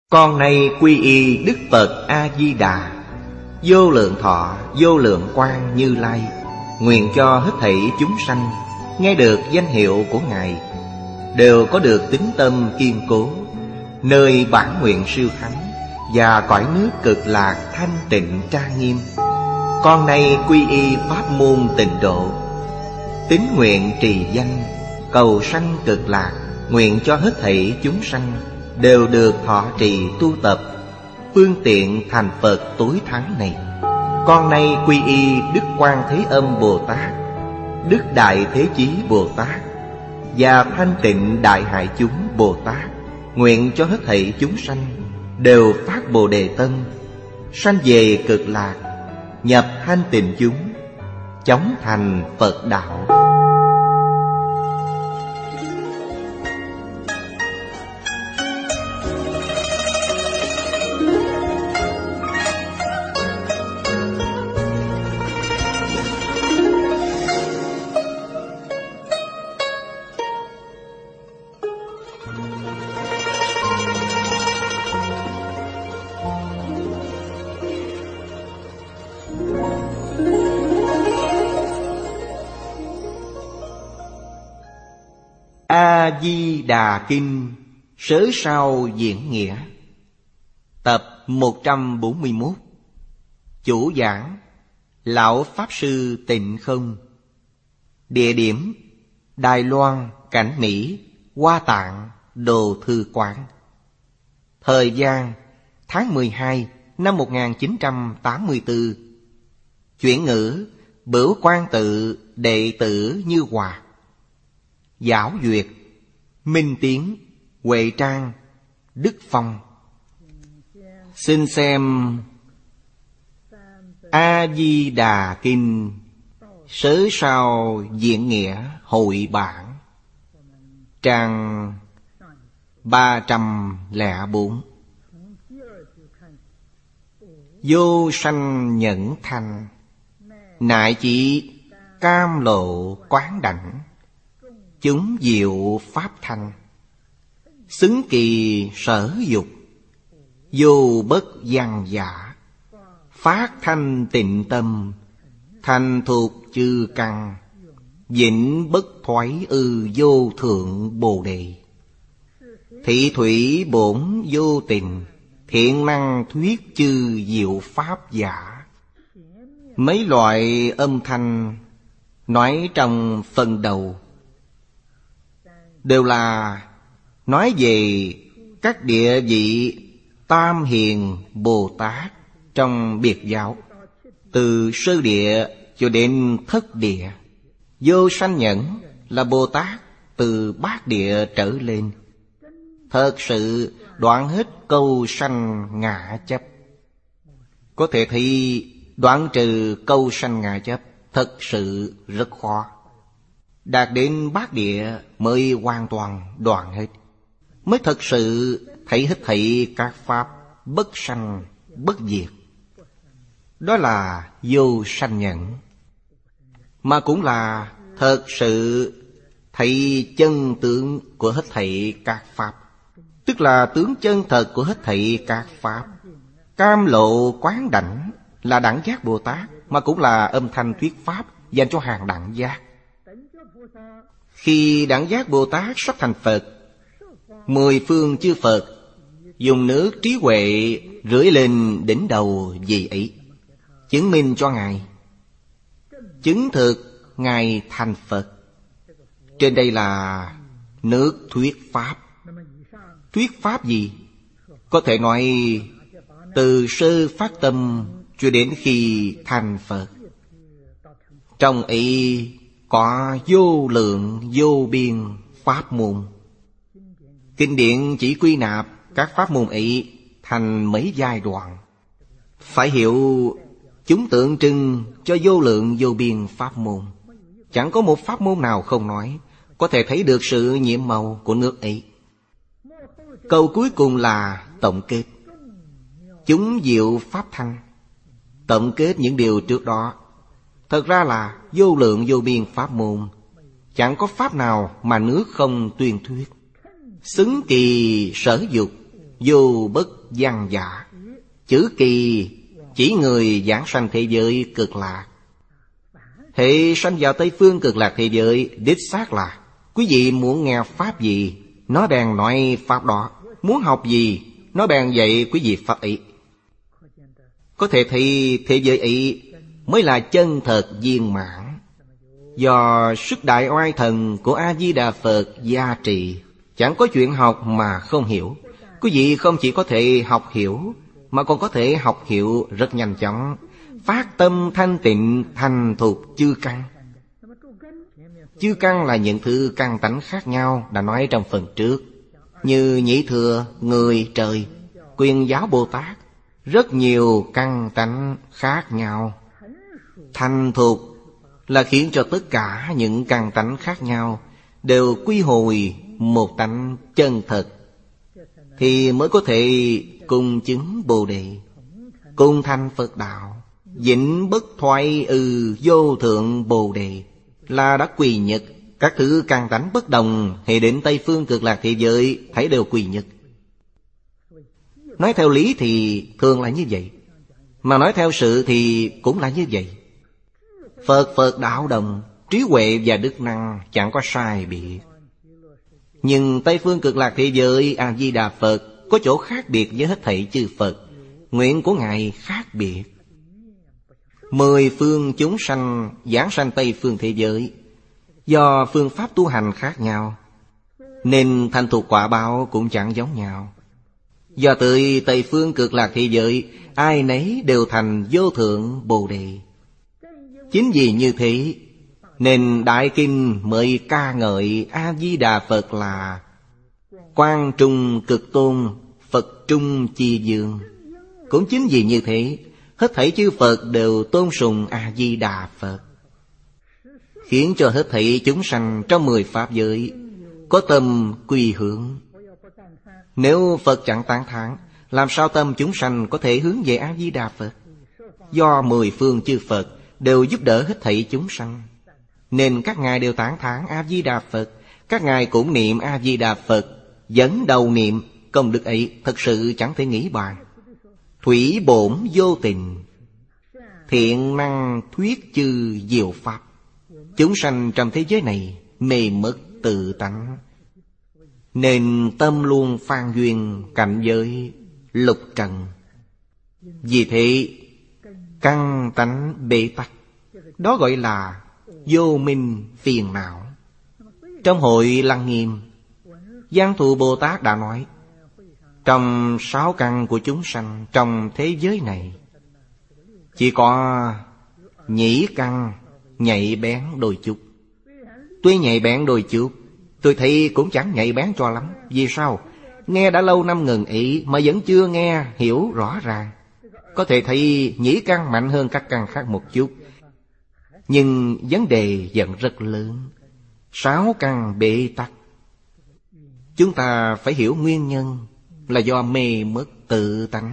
Con nay quy y Đức Phật A-di-đà, vô lượng thọ vô lượng quang Như Lai. Nguyện cho hết thảy chúng sanh nghe được danh hiệu của Ngài đều có được tín tâm kiên cố, nơi bản nguyện siêu thắng và cõi nước cực lạc thanh tịnh trang nghiêm. Con nay quy y pháp môn Tịnh Độ, tín nguyện trì danh cầu sanh cực lạc. Nguyện cho hết thảy chúng sanh đều được thọ trì tu tập phương tiện thành Phật tối thắng này. Con nay quy y Đức Quan Thế Âm Bồ Tát, Đức Đại Thế Chí Bồ Tát và Thanh Tịnh Đại Hải Chúng Bồ Tát. Nguyện cho hết thảy chúng sanh đều phát Bồ Đề Tâm, sanh về cực lạc, nhập thanh tịnh chúng, chóng thành Phật đạo. A-di-đà Kinh Sớ Sao Diễn Nghĩa, tập 141. Chủ giảng Lão Pháp Sư Tịnh Không. Địa điểm Đài Loan, Cảnh Mỹ, Hoa Tạng, Đồ Thư Quán. Thời gian tháng 12 năm 1984. Chuyển ngữ Bửu Quan Tự đệ tử Như Hòa. Giảo duyệt Minh Tiến, Huệ Trang, Đức Phong. Xin xem A-di-đà Kinh Sớ Sao Diễn Nghĩa Hội Bản, trang 304. Vô sanh nhẫn thanh, nại chỉ cam lộ quán đảnh. Chúng diệu pháp thanh, xứng kỳ sở dục. Vô bất văn giả, phát thanh tịnh tâm. Thành thuộc chư căn, vĩnh bất thoái ư vô thượng bồ đề. Thị thủy bổn vô tình, thiện năng thuyết chư diệu pháp giả. Mấy loại âm thanh nói trong phần đầu đều là nói về các địa vị tam hiền Bồ Tát trong biệt giáo, từ sơ địa cho đến thất địa. Vô sanh nhẫn là Bồ Tát từ bát địa trở lên, thật sự đoạn hết câu sanh ngã chấp. Có thể thấy đoạn trừ câu sanh ngã chấp thật sự rất khó. Đạt đến bát địa mới hoàn toàn đoạn hết, mới thật sự thấy hết thảy các pháp bất sanh bất diệt. Đó là vô sanh nhẫn, mà cũng là thật sự thấy chân tướng của hết thảy các pháp, tức là tướng chân thật của hết thảy các pháp. Cam lộ quán đảnh là đẳng giác Bồ Tát, mà cũng là âm thanh thuyết pháp dành cho hàng đẳng giác. Khi đẳng giác Bồ Tát sắp thành Phật, 10 phương chư Phật dùng nước trí huệ rưỡi lên đỉnh đầu vị ấy, chứng minh cho Ngài, chứng thực Ngài thành Phật. Trên đây là nước thuyết pháp. Thuyết pháp gì? Có thể nói từ sơ phát tâm cho đến khi thành Phật. Trong ấy có vô lượng vô biên pháp môn. Kinh điển chỉ quy nạp các pháp môn ấy thành mấy giai đoạn. Phải hiểu chúng tượng trưng cho vô lượng vô biên pháp môn. Chẳng có một pháp môn nào không nói, có thể thấy được sự nhiệm màu của nước ấy. Câu cuối cùng là tổng kết. Chúng diệu pháp thanh, tổng kết những điều trước đó. Thật ra là vô lượng vô biên pháp môn, chẳng có pháp nào mà nước không tuyên thuyết. Xứng kỳ sở dục, vô bất văn giả. Chữ kỳ chỉ người giảng sanh thế giới cực lạc. Hệ sanh vào Tây Phương cực lạc thế giới, đích xác là quý vị muốn nghe pháp gì, nó bèn nói pháp đó. Muốn học gì, nó bèn dạy quý vị pháp ấy. Có thể thấy thế giới ấy mới là chân thật viên mãn. Do sức đại oai thần của A-di-đà Phật gia trì, chẳng có chuyện học mà không hiểu. Quý vị không chỉ có thể học hiểu, mà còn có thể học hiểu rất nhanh chóng. Phát tâm thanh tịnh thành thục chư căn. Chư căn là những thứ căn tánh khác nhau, đã nói trong phần trước. Như Nhị Thừa, người, trời, Quyền Giáo Bồ Tát, rất nhiều căn tánh khác nhau. Thành thục là khiến cho tất cả những căn tánh khác nhau đều quy hồi một tánh chân thật, thì mới có thể cùng chứng Bồ Đề, cùng thành Phật Đạo. Vĩnh bất thoái vô thượng Bồ Đề là đã quy nhất. Các thứ căn tánh bất đồng, hệ đến Tây Phương cực lạc thế giới thấy đều quy nhất. Nói theo lý thì thường là như vậy, mà nói theo sự thì cũng là như vậy. Phật đạo đồng, trí huệ và đức năng chẳng có sai biệt. Nhưng Tây Phương cực lạc thế giới A-di-đà Phật có chỗ khác biệt với hết thảy chư Phật. Nguyện của Ngài khác biệt. 10 phương chúng sanh giảng sanh Tây Phương thế giới, do phương pháp tu hành khác nhau, nên thành thục quả báo cũng chẳng giống nhau. Do tới Tây Phương cực lạc thế giới, ai nấy đều thành vô thượng Bồ Đề. Chính vì như thế nên Đại Kinh mới ca ngợi A-di-đà Phật là Quang Trung Cực Tôn, Phật Trung Chi Dương. Cũng chính vì như thế, hết thảy chư Phật đều tôn sùng A-di-đà Phật, khiến cho hết thảy chúng sanh trong 10 pháp giới có tâm quy hướng. Nếu Phật chẳng tán thán, làm sao tâm chúng sanh có thể hướng về A-di-đà Phật? Do 10 phương chư Phật đều giúp đỡ hết thảy chúng sanh, nên các ngài đều tán thán A-di-đà Phật. Các ngài cũng niệm A-di-đà Phật, dẫn đầu niệm. Công đức ấy thật sự chẳng thể nghĩ bàn. Thủy bổn vô tình, thiện năng thuyết chư diệu pháp. Chúng sanh trong thế giới này mê mất tự tánh, nên tâm luôn phan duyên cảnh giới lục trần. Vì thế căn tánh bế tắc, đó gọi là vô minh phiền não. Trong hội Lăng Nghiêm, Giang Thụ Bồ Tát đã nói, trong 6 căn của chúng sanh trong thế giới này, chỉ có nhĩ căn nhạy bén đôi chút. Tuy nhạy bén đôi chút, tôi thấy cũng chẳng nhạy bén cho lắm. Vì sao? Nghe đã lâu năm ngần ý mà vẫn chưa nghe hiểu rõ ràng. Có thể thấy nhĩ căn mạnh hơn các căn khác một chút, nhưng vấn đề vẫn rất lớn. 6 căn bế tắc. Chúng ta phải hiểu nguyên nhân là do mê mất tự tánh.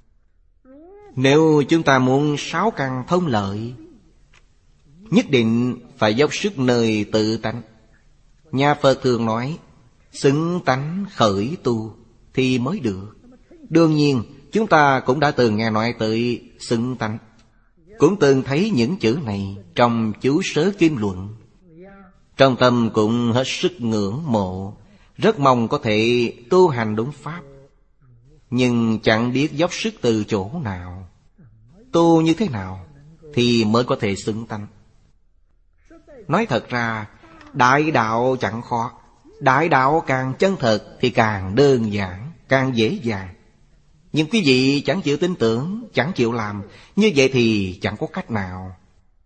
Nếu chúng ta muốn 6 căn thông lợi, nhất định phải dốc sức nơi tự tánh. Nhà Phật thường nói, xứng tánh khởi tu thì mới được. Đương nhiên chúng ta cũng đã từng nghe nói tới xứng tánh, cũng từng thấy những chữ này trong chú Sớ Kim Luận. Trong tâm cũng hết sức ngưỡng mộ, rất mong có thể tu hành đúng pháp, nhưng chẳng biết dốc sức từ chỗ nào, tu như thế nào thì mới có thể xứng tánh. Nói thật ra, đại đạo chẳng khó. Đại đạo càng chân thật thì càng đơn giản, càng dễ dàng. Nhưng quý vị chẳng chịu tin tưởng, chẳng chịu làm, như vậy thì chẳng có cách nào.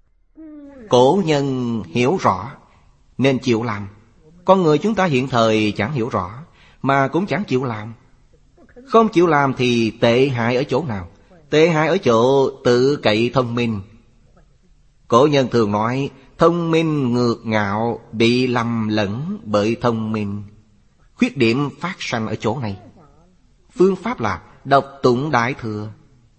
Cổ nhân hiểu rõ nên chịu làm. Con người chúng ta hiện thời chẳng hiểu rõ mà cũng chẳng chịu làm. Không chịu làm thì tệ hại ở chỗ nào? Tệ hại ở chỗ tự cậy thông minh. Cổ nhân thường nói, thông minh ngược ngạo bị lầm lẫn bởi thông minh. Khuyết điểm phát sanh ở chỗ này. Phương pháp là đọc tụng Đại Thừa.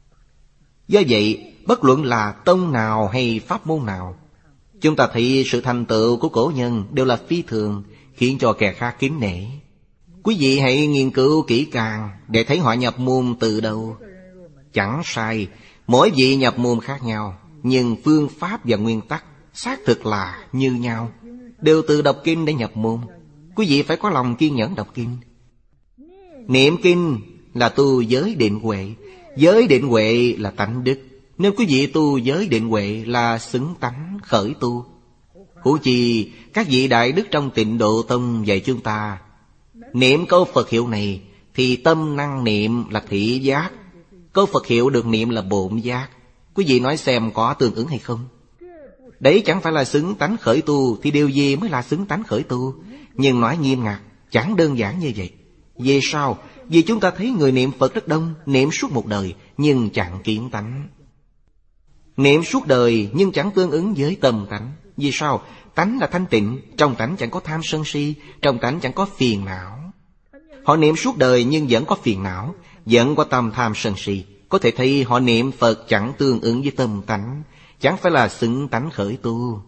Do vậy, bất luận là tông nào hay pháp môn nào, chúng ta thấy sự thành tựu của cổ nhân đều là phi thường, khiến cho kẻ khác kính nể. Quý vị hãy nghiên cứu kỹ càng để thấy họ nhập môn từ đâu. Chẳng sai, mỗi vị nhập môn khác nhau, nhưng phương pháp và nguyên tắc xác thực là như nhau, đều từ đọc kinh để nhập môn. Quý vị phải có lòng kiên nhẫn đọc kinh. Niệm kinh là tu giới định huệ. Giới định huệ là tánh đức. Nếu quý vị tu giới định huệ là xứng tánh khởi tu. Huống chi các vị đại đức trong Tịnh Độ Tông dạy chúng ta, niệm câu Phật hiệu này thì tâm năng niệm là thị giác. Câu Phật hiệu được niệm là bổn giác. Quý vị nói xem có tương ứng hay không? Đấy chẳng phải là xứng tánh khởi tu, thì điều gì mới là xứng tánh khởi tu? Nhưng nói nghiêm ngặt, chẳng đơn giản như vậy. Vì sao? Vì chúng ta thấy người niệm Phật rất đông, niệm suốt một đời, nhưng chẳng kiến tánh. Niệm suốt đời nhưng chẳng tương ứng với tâm tánh. Vì sao? Tánh là thanh tịnh, trong tánh chẳng có tham sân si, trong tánh chẳng có phiền não. Họ niệm suốt đời nhưng vẫn có phiền não, vẫn có tâm tham sân si. Có thể thấy họ niệm Phật chẳng tương ứng với tâm tánh, chẳng phải là xứng tánh khởi tu.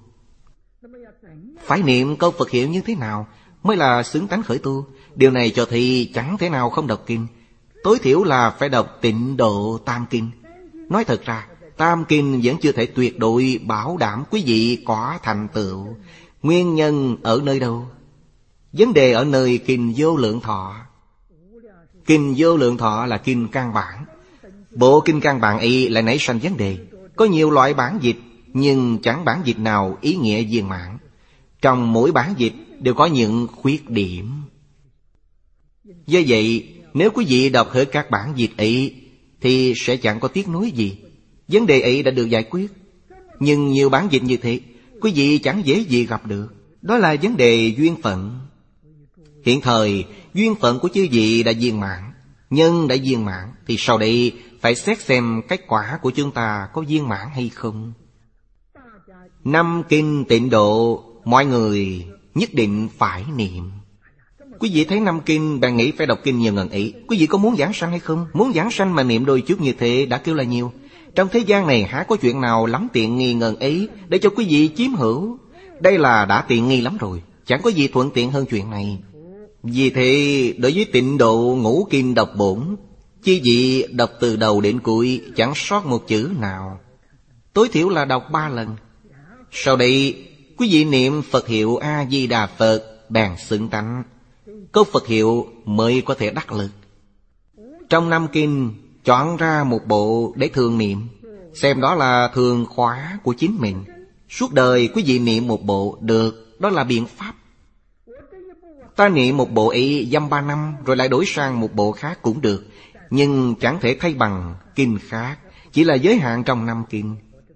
Phải niệm câu Phật hiệu như thế nào mới là xứng tánh khởi tu? Điều này cho thấy chẳng thể nào không đọc kinh. Tối thiểu là phải đọc Tịnh Độ Tam Kinh. Nói thật ra, Tam Kinh vẫn chưa thể tuyệt đối bảo đảm quý vị có thành tựu. Nguyên nhân ở nơi đâu? Vấn đề ở nơi Kinh Vô Lượng Thọ. Kinh Vô Lượng Thọ là kinh căn bản. Bộ kinh căn bản ấy lại nảy sanh vấn đề. Có nhiều loại bản dịch, nhưng chẳng bản dịch nào ý nghĩa viên mãn. Trong mỗi bản dịch đều có những khuyết điểm. Do vậy, nếu quý vị đọc hết các bản dịch ấy thì sẽ chẳng có tiếc nuối gì. Vấn đề ấy đã được giải quyết. Nhưng nhiều bản dịch như thế, quý vị chẳng dễ gì gặp được. Đó là vấn đề duyên phận. Hiện thời, duyên phận của chư vị đã viên mãn. Nhân đã viên mãn, thì sau đây phải xét xem kết quả của chúng ta có viên mãn hay không. 5 kinh Tịnh Độ, mọi người nhất định phải niệm. Quý vị thấy 5 kinh, bạn nghĩ phải đọc kinh nhiều ngần ấy. Quý vị có muốn giảng sanh hay không? Muốn giảng sanh mà niệm đôi chút như thế đã kêu là nhiều. Trong thế gian này há có chuyện nào lắm tiện nghi ngần ấy để cho quý vị chiếm hữu. Đây là đã tiện nghi lắm rồi, chẳng có gì thuận tiện hơn chuyện này. Vì thế, đối với Tịnh Độ ngũ kinh đọc bổn, chư vị đọc từ đầu đến cuối, chẳng sót một chữ nào. Tối thiểu là đọc 3 lần. Sau đây, quý vị niệm Phật hiệu A-di-đà Phật bèn xứng tánh. Câu Phật hiệu mới có thể đắc lực. Trong 5 kinh, chọn ra một bộ để thường niệm, xem đó là thường khóa của chính mình. Suốt đời quý vị niệm một bộ được, đó là biện pháp. Ta niệm một bộ ấy dăm 3 năm rồi lại đổi sang một bộ khác cũng được, nhưng chẳng thể thay bằng kinh khác, chỉ là giới hạn trong 5 kinh.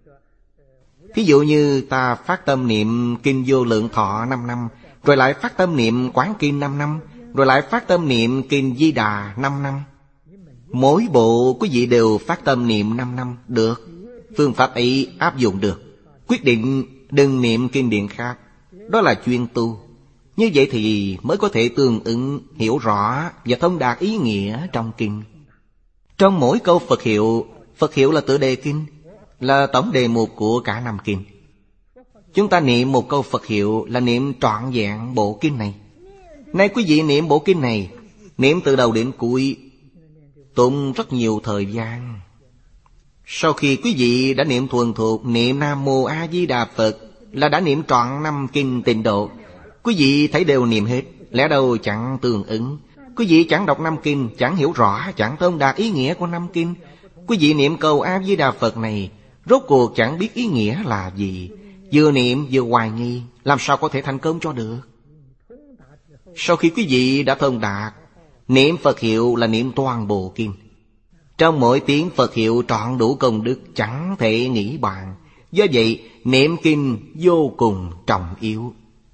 Thí dụ như ta phát tâm niệm kinh Vô Lượng Thọ 5 năm, rồi lại phát tâm niệm Quán Kinh 5 năm, rồi lại phát tâm niệm kinh Di Đà 5 năm. Mỗi bộ quý vị đều phát tâm niệm 5 năm, được. Phương pháp ấy áp dụng được. Quyết định đừng niệm kinh điển khác, đó là chuyên tu. Như vậy thì mới có thể tương ứng, hiểu rõ và thông đạt ý nghĩa trong kinh. Trong mỗi câu Phật hiệu là tựa đề kinh, là tổng đề mục của cả 5 kinh. Chúng ta niệm một câu Phật hiệu là niệm trọn vẹn bộ kinh này. Nay quý vị niệm bộ kinh này, niệm từ đầu đến cuối, tốn rất nhiều thời gian. Sau khi quý vị đã niệm thuần thuộc niệm Nam Mô A Di Đà Phật là đã niệm trọn 5 kinh Tịnh Độ. Quý vị thấy đều niệm hết, lẽ đâu chẳng tương ứng. Quý vị chẳng đọc 5 kinh, chẳng hiểu rõ, chẳng thông đạt ý nghĩa của 5 kinh. Quý vị niệm câu A Di Đà Phật này, rốt cuộc chẳng biết ý nghĩa là gì, vừa niệm vừa hoài nghi, làm sao có thể thành công cho được. Sau khi quý vị đã thông đạt, niệm Phật hiệu là niệm toàn bộ kinh. Trong mỗi tiếng Phật hiệu trọn đủ công đức, chẳng thể nghĩ bàn. Do vậy niệm kinh vô cùng trọng yếu.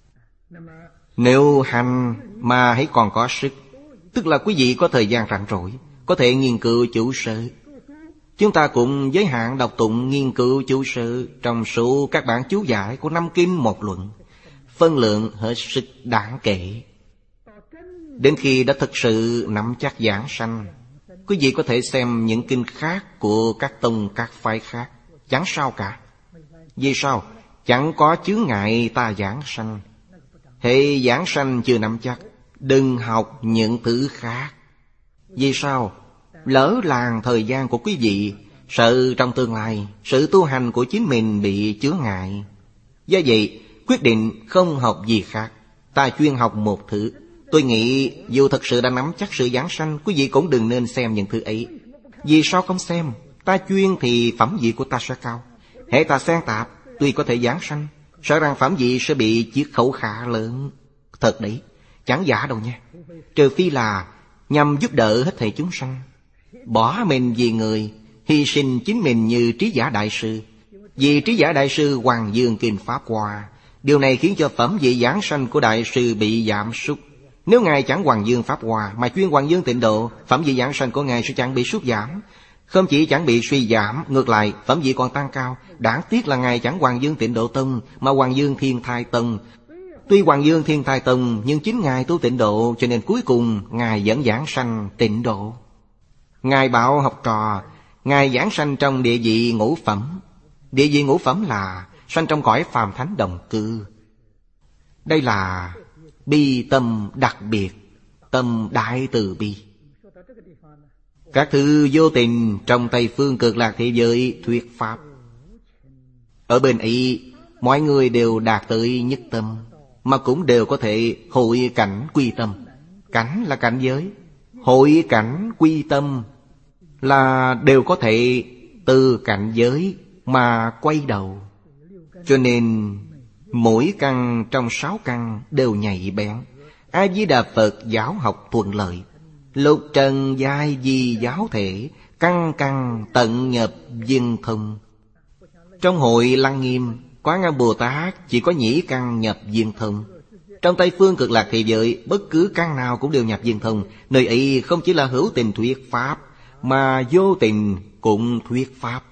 Nếu hành mà hãy còn có sức, tức là quý vị có thời gian rảnh rỗi, có thể nghiên cứu chú sớ. Chúng ta cũng giới hạn đọc tụng nghiên cứu chú sớ trong số các bản chú giải của 5 kinh một luận, phân lượng hết sức đáng kể. Đến khi đã thực sự nắm chắc giảng sanh, quý vị có thể xem những kinh khác của các tông các phái khác, chẳng sao cả. Vì sao? Chẳng có chướng ngại ta giảng sanh. Hệ giảng sanh chưa nắm chắc, Đừng học những thứ khác. Vì sao? Lỡ làng thời gian của quý vị, sợ trong tương lai sự tu hành của chính mình bị chướng ngại. Do vậy quyết định không học gì khác, ta chuyên học một thứ. Tôi nghĩ dù thật sự đã nắm chắc sự giảng sanh, quý vị cũng đừng nên xem những thứ ấy. Vì sao không xem? Ta chuyên thì phẩm vị của ta sẽ cao. Hễ ta xen tạp, tuy có thể giảng sanh, sợ rằng phẩm vị sẽ bị chiết khấu khá lớn. Thật đấy, chẳng giả đâu nha. Trừ phi là nhằm giúp đỡ hết thảy chúng sanh, bỏ mình vì người, hy sinh chính mình như Trí Giả Đại Sư. Vì Trí Giả Đại Sư Hoàng Dương Kinh Pháp Hoa, điều này khiến cho phẩm vị giảng sanh của Đại Sư bị giảm sút. Nếu Ngài chẳng Hoàng Dương Pháp Hoa mà chuyên Hoàng Dương Tịnh Độ, phẩm vị giảng sanh của Ngài sẽ chẳng bị sút giảm. Không chỉ chẳng bị suy giảm, ngược lại phẩm vị còn tăng cao. Đáng tiếc là Ngài chẳng Hoàng Dương Tịnh Độ Tông mà Hoàng Dương Thiên Thai Tông. Tuy Hoàng Dương Thiên Thai Tông, nhưng chính Ngài tu Tịnh Độ, cho nên cuối cùng Ngài vẫn giảng sanh Tịnh Độ. Ngài bảo học trò, Ngài giảng sanh trong địa vị ngũ phẩm. Địa vị ngũ phẩm là sanh trong cõi phàm thánh đồng cư. Đây là bi tâm đặc biệt, tâm đại từ bi. Các thứ vô tình trong Tây Phương Cực Lạc thế giới thuyết pháp. Ở bên ấy, mọi người đều đạt tới nhất tâm, mà cũng đều có thể hội cảnh quy tâm. Cảnh là cảnh giới, hội cảnh quy tâm là đều có thể từ cảnh giới mà quay đầu. Cho nên mỗi căn trong 6 căn đều nhạy bén. A Di Đà Phật giáo học thuận lợi. Lục trần giai di giáo thể, căn căn tận nhập viên thông. Trong hội Lăng Nghiêm, Quán Âm Bồ Tát chỉ có nhĩ căn nhập viên thông. Trong Tây Phương Cực Lạc thế giới, bất cứ căn nào cũng đều nhập viên thông. Nơi ấy không chỉ là hữu tình thuyết pháp, mà vô tình cũng thuyết pháp.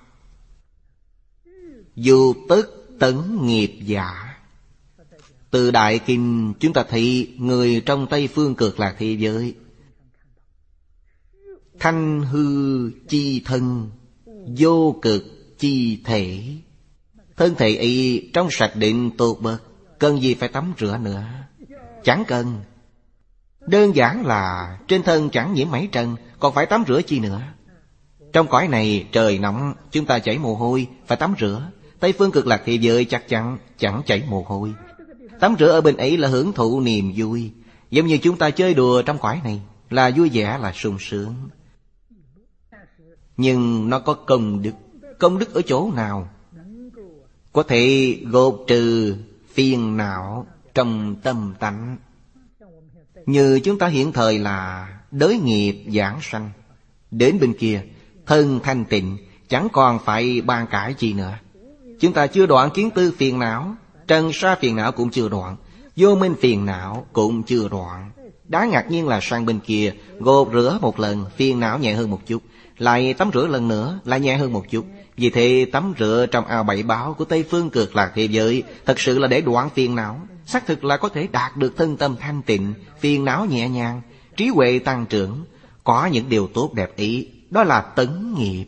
Dù tất tấn nghiệp giả. Từ Đại Kinh chúng ta thấy người trong Tây Phương Cực Lạc thế giới thanh hư chi thân, vô cực chi thể. Thân thể ấy trong sạch định tốt bậc, cần gì phải tắm rửa nữa? Chẳng cần. Đơn giản là trên thân chẳng nhiễm mảy trần, còn phải tắm rửa chi nữa? Trong cõi này trời nóng, chúng ta chảy mồ hôi, phải tắm rửa. Tây Phương Cực Lạc thế giới chắc chắn chẳng chảy mồ hôi. Tắm rửa ở bên ấy là hưởng thụ niềm vui. Giống như chúng ta chơi đùa trong cõi này, là vui vẻ, là sung sướng. Nhưng nó có công đức. Công đức ở chỗ nào? Có thể gột trừ phiền não trong tâm tánh. Như chúng ta hiện thời là đới nghiệp giảng sanh. Đến bên kia, thân thanh tịnh, chẳng còn phải bàn cãi gì nữa. Chúng ta chưa đoạn kiến tư phiền não, trần sa phiền não cũng chưa đoạn, vô minh phiền não cũng chưa đoạn. Đáng ngạc nhiên là sang bên kia, gột rửa một lần, phiền não nhẹ hơn một chút, lại tắm rửa lần nữa, lại nhẹ hơn một chút. Vì thế tắm rửa trong ao bảy báo của Tây Phương Cực Lạc thế giới thật sự là để đoạn phiền não. Xác thực là có thể đạt được thân tâm thanh tịnh, phiền não nhẹ nhàng, trí huệ tăng trưởng. Có những điều tốt đẹp ý, đó là tấn nghiệp.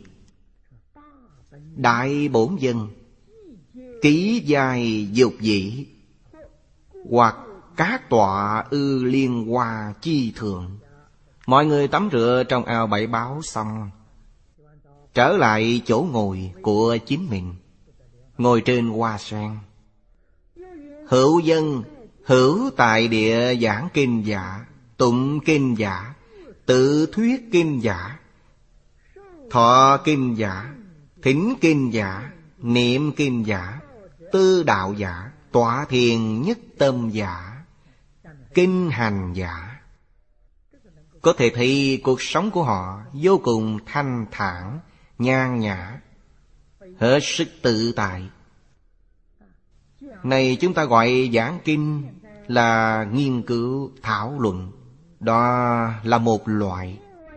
Đại bổn dân, ký dài dục dĩ, hoặc các tọa ư liên hoa chi thường. Mọi người tắm rửa trong ao bảy báo xong, trở lại chỗ ngồi của chính mình, ngồi trên hoa sen. Hữu dân, hữu tại địa giảng kinh giả, tụng kinh giả, tự thuyết kinh giả, thọ kinh giả, thính kinh giả, niệm kinh giả, tư đạo giả, tọa thiền nhất tâm giả, kinh hành giả. Có thể thấy cuộc sống của họ vô cùng thanh thản, nhan nhã, hết sức tự tại. Này chúng ta gọi giảng kinh là nghiên cứu, thảo luận. Đó là một loại.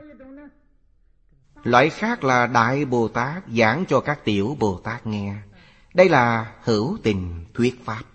Loại khác là Đại Bồ Tát giảng cho các tiểu Bồ Tát nghe. Đây là hữu tình thuyết pháp.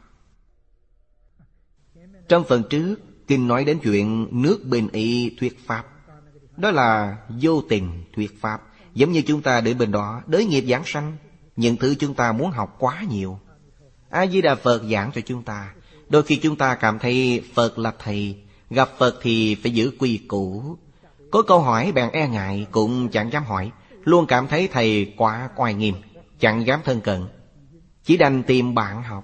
Trong phần trước, kinh nói đến chuyện nước bên y thuyết pháp. Đó là vô tình thuyết pháp. Giống như chúng ta để bên đó đới nghiệp giảng sanh. Những thứ chúng ta muốn học quá nhiều. A Di Đà Phật giảng cho chúng ta. Đôi khi chúng ta cảm thấy Phật là thầy, Gặp Phật thì phải giữ quy củ. Có câu hỏi bèn e ngại, cũng chẳng dám hỏi. Luôn cảm thấy thầy quá oai nghiêm, chẳng dám thân cận, chỉ đành tìm bạn học.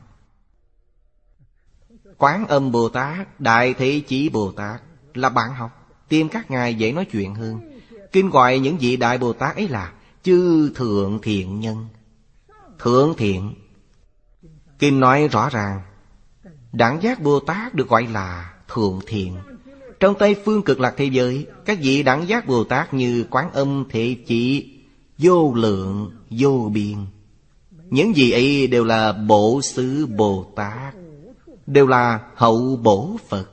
Quán Âm Bồ Tát, Đại Thế Chí Bồ Tát là bạn học. Tìm các ngài dễ nói chuyện hơn. Kinh gọi những vị Đại Bồ Tát ấy là chư thượng thiện nhân. Thượng thiện, kinh nói rõ ràng, Đẳng Giác Bồ Tát được gọi là thượng thiện. Trong Tây Phương Cực Lạc thế giới, các vị Đẳng Giác Bồ Tát như Quán Âm Thế Chí vô lượng vô biên. Những vị ấy đều là Bổ Xứ Bồ Tát, đều là hậu bổ Phật.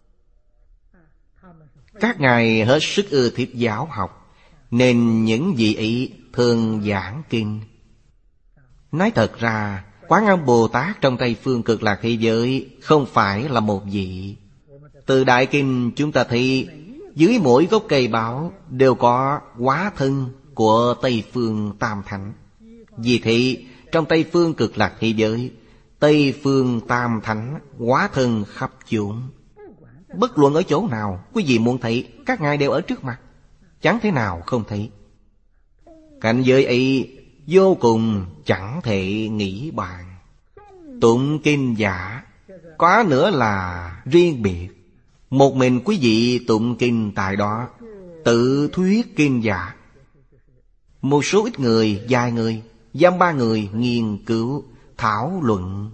Các ngài hết sức ưa thích giáo học, nên những vị ấy thường giảng kinh. Nói thật ra, Quán Âm Bồ Tát trong Tây Phương Cực Lạc thế giới không phải là một vị. Từ Đại Kinh chúng ta thấy dưới mỗi gốc cây báo đều có hóa thân của Tây Phương Tam Thánh. Vì thế trong Tây Phương Cực Lạc thế giới, Tây Phương Tam Thánh hóa thân khắp chốn. Bất luận ở chỗ nào, quý vị muốn thấy, các ngài đều ở trước mặt, chẳng thể nào không thấy. Cảnh giới ấy vô cùng chẳng thể nghĩ bàn. Tụng kinh giả có nữa là riêng biệt. Một mình quý vị tụng kinh tại đó, tự thuyết kinh giả. Một số ít người, vài người, dăm ba người nghiên cứu, thảo luận.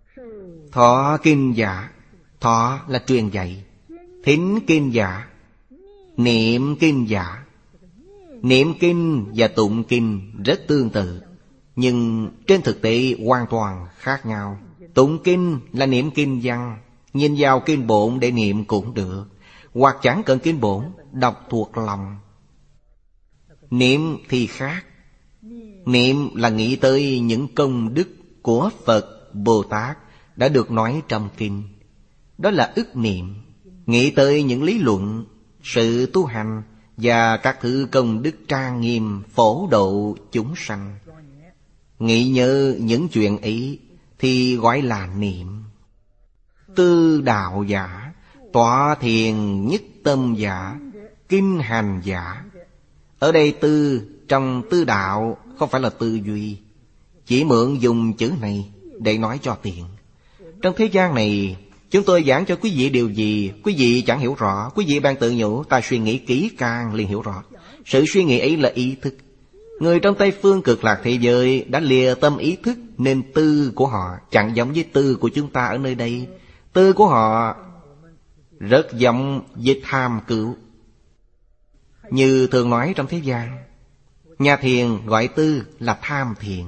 Thọ kinh giả, thọ là truyền dạy. Thính kinh giả, niệm kinh giả. Niệm kinh và tụng kinh rất tương tự, nhưng trên thực tế hoàn toàn khác nhau. Tụng kinh là niệm kinh văn, nhìn vào kinh bổn để niệm cũng được, hoặc chẳng cần kinh bổn, đọc thuộc lòng. Niệm thì khác. Niệm là nghĩ tới những công đức của Phật, Bồ Tát đã được nói trong kinh. Đó là ức niệm. Nghĩ tới những lý luận, sự tu hành và các thứ công đức trang nghiêm phổ độ chúng sanh. Nghĩ nhớ những chuyện ấy thì gọi là niệm. Tư đạo giả, tọa thiền nhất tâm giả, kinh hành giả. Ở đây tư trong tư đạo không phải là tư duy, chỉ mượn dùng chữ này để nói cho tiện. Trong thế gian này, chúng tôi giảng cho quý vị điều gì, quý vị chẳng hiểu rõ, quý vị ban tự nhủ, ta suy nghĩ kỹ càng liền hiểu rõ. Sự suy nghĩ ấy là ý thức. Người trong Tây Phương Cực Lạc thế giới đã lìa tâm ý thức, nên tư của họ chẳng giống với tư của chúng ta ở nơi đây. Tư của họ rất giống với tham cứu. Như thường nói trong thế gian, nhà thiền gọi tư là tham thiền,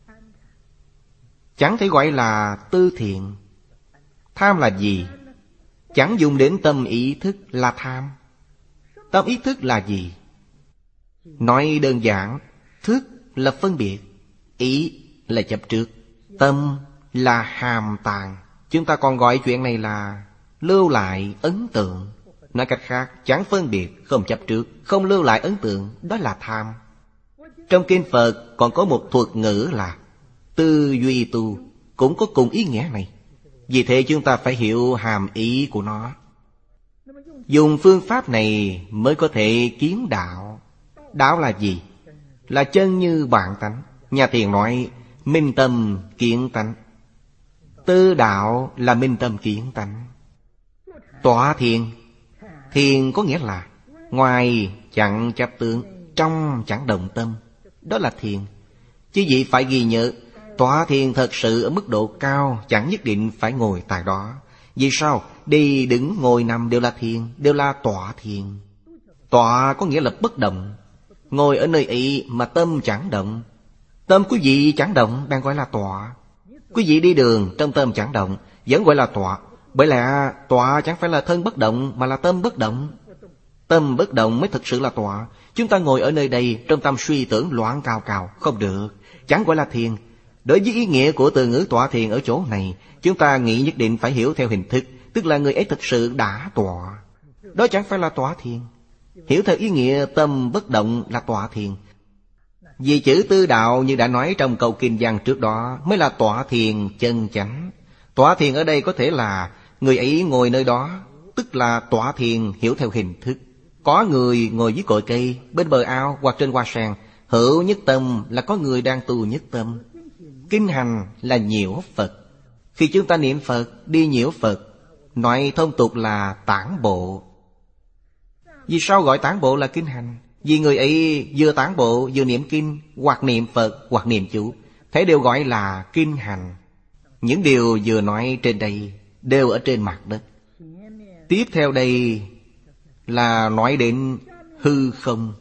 chẳng thể gọi là tư thiện. Tham là gì? Chẳng dùng đến tâm ý thức là tham. Tâm ý thức là gì? Nói đơn giản, thức là phân biệt, ý là chấp trước, tâm là hàm tàng. Chúng ta còn gọi chuyện này là lưu lại ấn tượng. Nói cách khác, chẳng phân biệt, không chấp trước, không lưu lại ấn tượng, đó là tham. Trong kinh Phật còn có một thuật ngữ là tư duy tu, cũng có cùng ý nghĩa này. Vì thế chúng ta phải hiểu hàm ý của nó. Dùng phương pháp này mới có thể kiến đạo. Đạo là gì? Là chân như bản tánh. Nhà thiền nói minh tâm kiến tánh. Tư đạo là minh tâm kiến tánh. Tọa thiền, thiền có nghĩa là ngoài chẳng chấp tướng, trong chẳng động tâm. Đó là thiền. Chứ vị phải ghi nhớ, tọa thiền thật sự ở mức độ cao, chẳng nhất định phải ngồi tại đó. Vì sao? Đi đứng ngồi nằm đều là thiền, đều là tọa thiền. Tọa có nghĩa là bất động. Ngồi ở nơi ấy mà tâm chẳng động. Tâm quý vị chẳng động đang gọi là tọa. Quý vị đi đường trong tâm chẳng động vẫn gọi là tọa. Bởi lẽ tọa chẳng phải là thân bất động, mà là tâm bất động. Tâm bất động mới thực sự là tọa. Chúng ta ngồi ở nơi đây trong tâm suy tưởng loạn cào cào, không được, chẳng gọi là thiền. Đối với ý nghĩa của từ ngữ tọa thiền ở chỗ này, chúng ta nghĩ nhất định phải hiểu theo hình thức, tức là người ấy thực sự đã tọa. Đó chẳng phải là tọa thiền. Hiểu theo ý nghĩa tâm bất động là tọa thiền. Vì chữ tư đạo như đã nói trong câu kinh văn trước đó mới là tọa thiền chân chánh. Tọa thiền ở đây có thể là người ấy ngồi nơi đó, tức là tọa thiền hiểu theo hình thức. Có người ngồi dưới cội cây, bên bờ ao hoặc trên hoa sen. Hữu nhất tâm là có người đang tu nhất tâm. Kinh hành là nhiễu Phật. Khi chúng ta niệm Phật, đi nhiễu Phật, nói thông tục là tản bộ. Vì sao gọi tản bộ là kinh hành? Vì người ấy vừa tản bộ vừa niệm kinh, hoặc niệm Phật hoặc niệm chú, thế đều gọi là kinh hành. Những điều vừa nói trên đây đều ở trên mặt đất. Tiếp theo đây là nói đến hư không.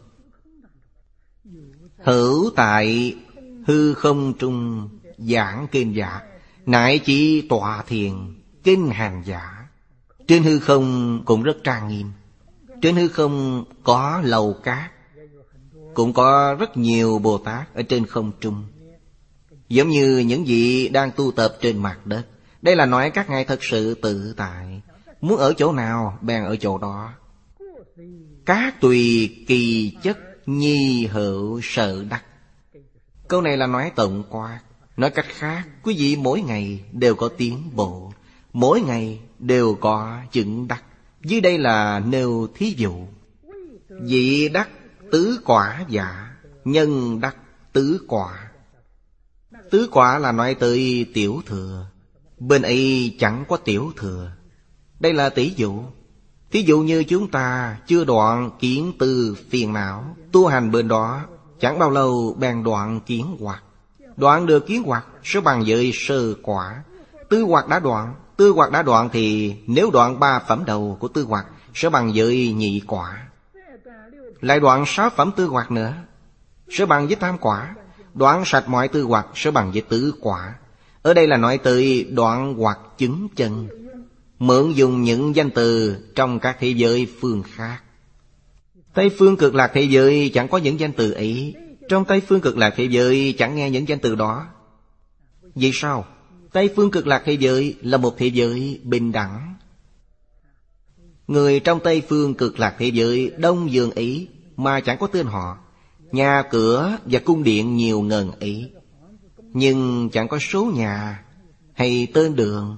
Hữu tại hư không trung giảng kinh giả, nại chỉ tọa thiền kinh hành giả. Trên hư không cũng rất trang nghiêm. Trên hư không có lầu cát, cũng có rất nhiều Bồ Tát ở trên không trung, giống như những vị đang tu tập trên mặt đất. Đây là nói các ngài thật sự tự tại, muốn ở chỗ nào bèn ở chỗ đó. Các tùy kỳ chất nhi hữu sợ đắc. Câu này là nói tổng quát. Nói cách khác, quý vị mỗi ngày đều có tiến bộ, mỗi ngày đều có chứng đắc. Dưới đây là nêu thí dụ. Vị đắc tứ quả giả, nhân đắc tứ quả. Tứ quả là nói tới tiểu thừa, bên ấy chẳng có tiểu thừa. Đây là tỷ dụ. Thí dụ như chúng ta chưa đoạn kiến tư phiền não, tu hành bên đó chẳng bao lâu bèn đoạn kiến hoặc. Đoạn được kiến hoặc sẽ bằng với sơ quả. Tư hoặc đã đoạn. Tư hoặc đã đoạn thì nếu đoạn 3 phẩm đầu của tư hoặc sẽ bằng với nhị quả. Lại đoạn 6 phẩm tư hoặc nữa sẽ bằng với tam quả. Đoạn sạch mọi tư hoặc sẽ bằng với tứ quả. Ở đây là nói tới đoạn hoặc chứng chân, mượn dùng những danh từ trong các thế giới phương khác. Tây phương cực lạc thế giới chẳng có những danh từ ấy. Trong Tây phương cực lạc thế giới chẳng nghe những danh từ đó. Vì sao? Tây phương cực lạc thế giới là một thế giới bình đẳng. Người trong Tây phương cực lạc thế giới đông dường ấy mà chẳng có tên họ. Nhà cửa và cung điện nhiều ngần ấy, nhưng chẳng có số nhà hay tên đường.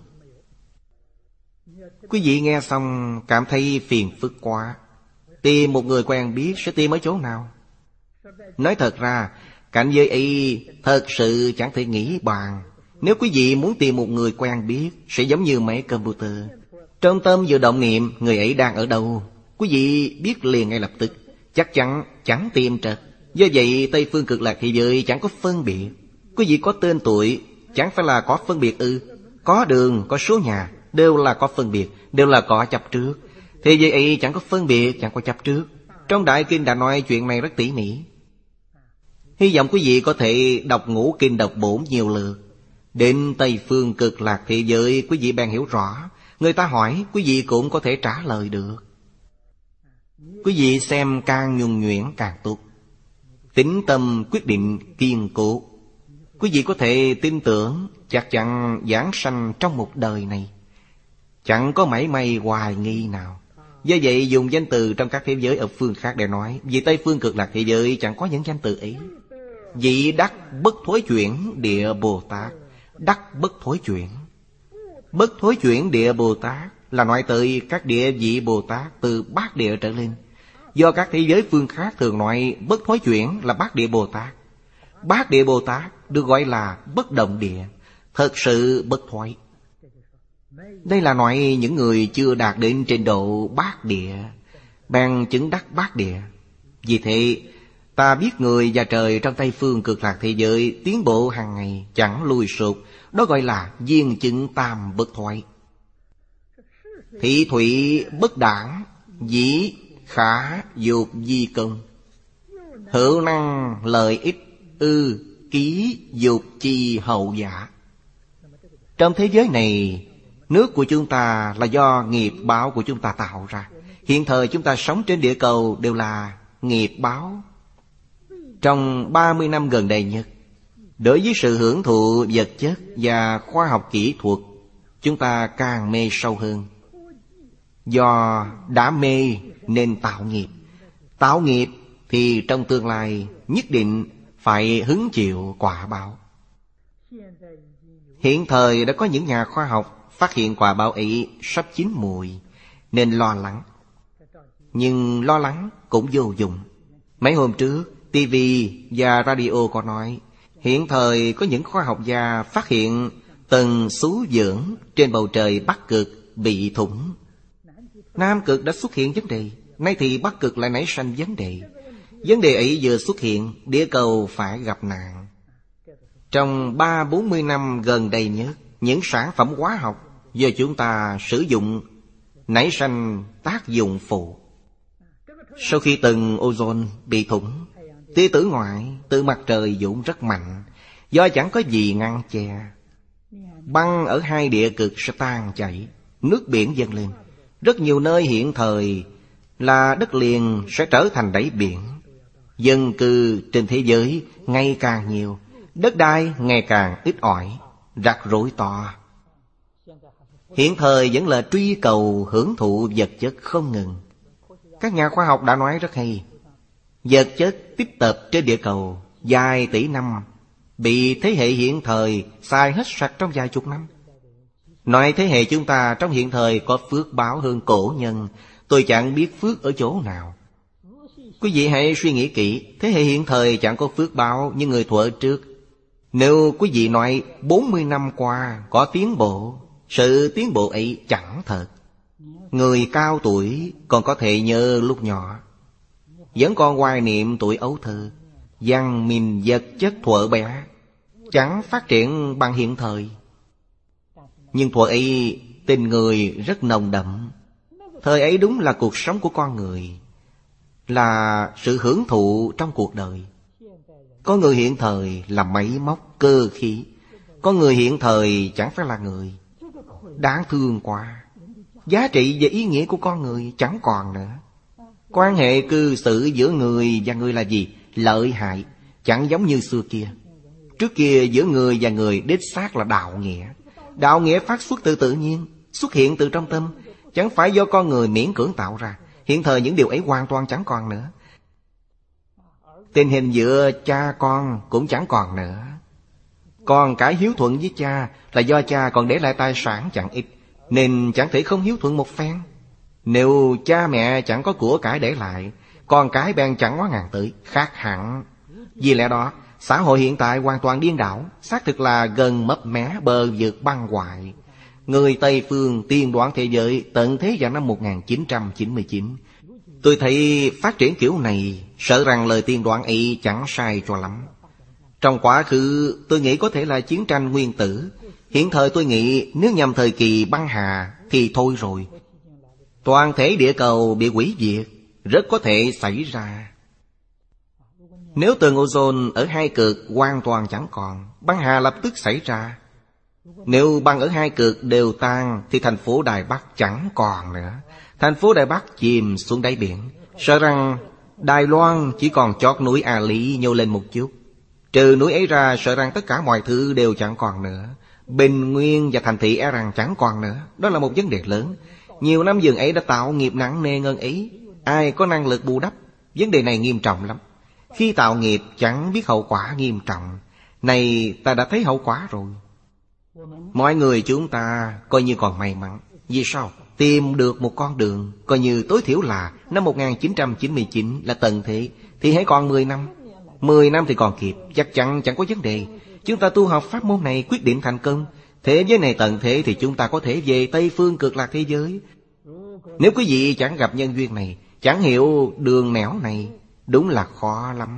Quý vị nghe xong cảm thấy phiền phức quá. Tìm một người quen biết sẽ tìm ở chỗ nào? Nói thật ra, cảnh giới ấy thật sự chẳng thể nghĩ bàn. Nếu quý vị muốn tìm một người quen biết, sẽ giống như máy computer. Trong tâm vừa động niệm, người ấy đang ở đâu, quý vị biết liền ngay lập tức, chắc chắn chẳng tìm trật. Do vậy Tây phương cực lạc thế giới chẳng có phân biệt. Quý vị có tên tuổi, chẳng phải là có phân biệt ư? Có đường, có số nhà, đều là có phân biệt, đều là có chấp trước. Thế giới ấy chẳng có phân biệt, chẳng có chấp trước. Trong Đại Kinh đã nói chuyện này rất tỉ mỉ. Hy vọng quý vị có thể đọc ngũ kinh đọc bổn nhiều lượt. Đến Tây phương cực lạc thế giới, quý vị bèn hiểu rõ. Người ta hỏi, quý vị cũng có thể trả lời được. Quý vị xem càng nhuần nhuyễn càng tốt. Tín tâm quyết định kiên cố. Quý vị có thể tin tưởng chắc chắn giảng sanh trong một đời này, chẳng có mảy may hoài nghi nào. Do vậy dùng danh từ trong các thế giới ở phương khác để nói. Vì Tây phương cực lạc thế giới chẳng có những danh từ ấy. Vị đắc bất thối chuyển địa Bồ Tát. Đắc bất thối chuyển. Bất thối chuyển địa Bồ Tát là nói tới các địa vị Bồ Tát từ bát địa trở lên. Do các thế giới phương khác thường nói bất thối chuyển là bát địa Bồ Tát. Bát địa Bồ Tát được gọi là bất động địa, thật sự bất thoái. Đây là nói những người chưa đạt đến trình độ bát địa bèn chứng đắc bát địa. Vì thế ta biết người và trời trong Tây phương cực lạc thế giới tiến bộ hàng ngày chẳng lùi sụt. Đó gọi là viên chứng tam bất thoái. Thị thủy bất đảng, dĩ khả dục di công. Hữu năng lợi ích ư ký dục chi hậu giả. Trong thế giới này, nước của chúng ta là do nghiệp báo của chúng ta tạo ra. Hiện thời chúng ta sống trên địa cầu đều là nghiệp báo. Trong 30 năm gần đây nhất, đối với sự hưởng thụ vật chất và khoa học kỹ thuật, chúng ta càng mê sâu hơn. Do đã mê nên tạo nghiệp. Tạo nghiệp thì trong tương lai nhất định phải hứng chịu quả báo. Hiện thời đã có những nhà khoa học phát hiện quả báo ấy sắp chín mùi. nên lo lắng. Nhưng lo lắng cũng vô dụng. Mấy hôm trước, TV và radio có nói, hiện thời có những khoa học gia phát hiện tầng xú dưỡng trên bầu trời Bắc Cực bị thủng. Nam Cực đã xuất hiện vấn đề, nay thì Bắc Cực lại nảy sanh vấn đề. Vấn đề ấy vừa xuất hiện, địa cầu phải gặp nạn. Trong 30-40 năm gần đây nhất, những sản phẩm hóa học do chúng ta sử dụng nảy sanh tác dụng phụ. Sau khi tầng ozone bị thủng, tia tử ngoại từ mặt trời dũng rất mạnh, do chẳng có gì ngăn che. Băng ở hai địa cực sẽ tan chảy, nước biển dâng lên. Rất nhiều nơi hiện thời là đất liền sẽ trở thành đáy biển. Dân cư trên thế giới ngày càng nhiều, đất đai ngày càng ít ỏi, rắc rối to. Hiện thời vẫn là truy cầu hưởng thụ vật chất không ngừng. Các nhà khoa học đã nói rất hay, vật chất tích tập trên địa cầu vài tỷ năm bị thế hệ hiện thời xài hết sạch trong vài chục năm. Nói thế hệ chúng ta trong hiện thời có phước báo hơn cổ nhân, tôi chẳng biết phước ở chỗ nào. Quý vị hãy suy nghĩ kỹ, thế hệ hiện thời chẳng có phước báo như người thuở trước. Nếu quý vị nói 40 năm qua có tiến bộ, sự tiến bộ ấy chẳng thật. Người cao tuổi còn có thể nhớ lúc nhỏ, vẫn còn hoài niệm tuổi ấu thơ. Văn minh vật chất thuở bé chẳng phát triển bằng hiện thời. Nhưng thuở ấy tình người rất nồng đậm. Thời ấy đúng là cuộc sống của con người, là sự hưởng thụ trong cuộc đời. Có người hiện thời là máy móc cơ khí, có người hiện thời chẳng phải là người. Đáng thương quá. Giá trị và ý nghĩa của con người chẳng còn nữa. Quan hệ cư xử giữa người và người là gì? Lợi hại, chẳng giống như xưa kia. Trước kia giữa người và người đích xác là đạo nghĩa. Đạo nghĩa phát xuất từ tự nhiên, xuất hiện từ trong tâm, chẳng phải do con người miễn cưỡng tạo ra. Hiện thời những điều ấy hoàn toàn chẳng còn nữa. Tình hình giữa cha con cũng chẳng còn nữa. Con cái hiếu thuận với cha là do cha còn để lại tài sản chẳng ít, nên chẳng thể không hiếu thuận một phen. Nếu cha mẹ chẳng có của cải để lại, con cái bèn chẳng ngó ngàng tới, khác hẳn. Vì lẽ đó, xã hội hiện tại hoàn toàn điên đảo, xác thực là gần mấp mé bờ vực băng hoại. Người Tây phương tiên đoán thế giới tận thế vào năm 1999. Tôi thấy phát triển kiểu này, sợ rằng lời tiên đoán ấy chẳng sai cho lắm. Trong quá khứ tôi nghĩ có thể là chiến tranh nguyên tử. Hiện thời tôi nghĩ nếu nhằm thời kỳ băng hà thì thôi rồi. Toàn thể địa cầu bị hủy diệt, rất có thể xảy ra. Nếu tầng ozone ở hai cực hoàn toàn chẳng còn, băng hà lập tức xảy ra. Nếu băng ở hai cực đều tan thì thành phố Đài Bắc chẳng còn nữa. Thành phố Đài Bắc chìm xuống đáy biển. Sợ rằng Đài Loan chỉ còn chót núi A Lý nhô lên một chút. Trừ núi ấy ra, sợ rằng tất cả mọi thứ đều chẳng còn nữa. Bình nguyên và thành thị e rằng chẳng còn nữa. Đó là một vấn đề lớn. Nhiều năm dường ấy đã tạo nghiệp nặng nề ngân ấy. Ai có năng lực bù đắp? Vấn đề này nghiêm trọng lắm. Khi tạo nghiệp chẳng biết hậu quả nghiêm trọng. Này ta đã thấy hậu quả rồi. Mọi người chúng ta coi như còn may mắn. Vì sao? Tìm được một con đường, coi như tối thiểu là năm 1999 là tận thế, thì hãy còn 10 năm. 10 năm thì còn kịp, chắc chắn chẳng có vấn đề. Chúng ta tu học pháp môn này quyết định thành công. Thế giới này tận thế thì chúng ta có thể về Tây phương cực lạc thế giới. Nếu quý vị chẳng gặp nhân duyên này, chẳng hiểu đường nẻo này, đúng là khó lắm.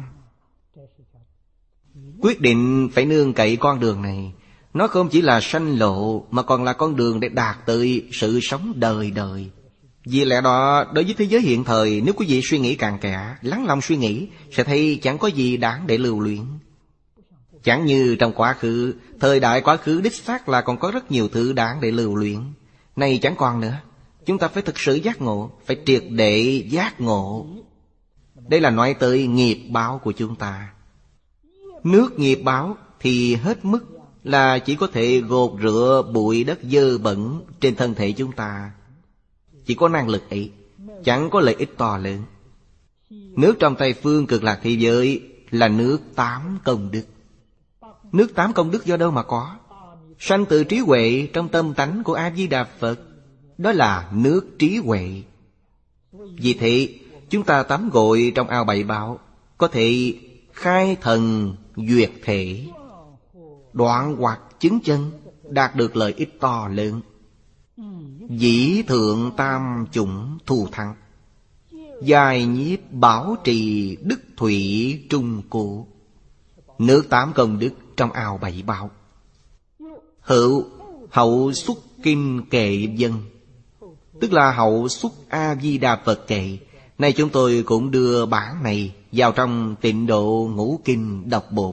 Quyết định phải nương cậy con đường này. Nó không chỉ là sanh lộ, mà còn là con đường để đạt tới sự sống đời đời. Vì lẽ đó, đối với thế giới hiện thời, nếu quý vị suy nghĩ cặn kẽ, lắng lòng suy nghĩ, sẽ thấy chẳng có gì đáng để lưu luyến. Chẳng như trong quá khứ, thời đại quá khứ đích xác là còn có rất nhiều thứ đáng để lưu luyến. Này chẳng còn nữa. Chúng ta phải thực sự giác ngộ, phải triệt để giác ngộ. Đây là nói tới nghiệp báo của chúng ta. Nước nghiệp báo thì hết mức là chỉ có thể gột rửa bụi đất dơ bẩn trên thân thể chúng ta. Chỉ có năng lực ấy, chẳng có lợi ích to lớn. Nước trong Tây phương cực lạc thế giới là nước 8 công đức. Nước 8 công đức do đâu mà có? Sanh từ trí huệ trong tâm tánh của A Di Đà Phật. đó là nước trí huệ. Vì thế chúng ta tắm gội trong ao bảy bảo, có thể khai thần duyệt thể, đoạn hoặc chứng chân, đạt được lợi ích to lớn. Dĩ thượng tam chủng thù thắng, dài nhiếp bảo trì đức thủy trung cố. Nước tám công đức trong ao bảy bảo. Hữu hậu xuất kim kệ dân, tức là hậu xuất A-di-đà Phật kệ. Nay chúng tôi cũng đưa bản này vào trong Tịnh Độ Ngũ Kinh đọc bổn.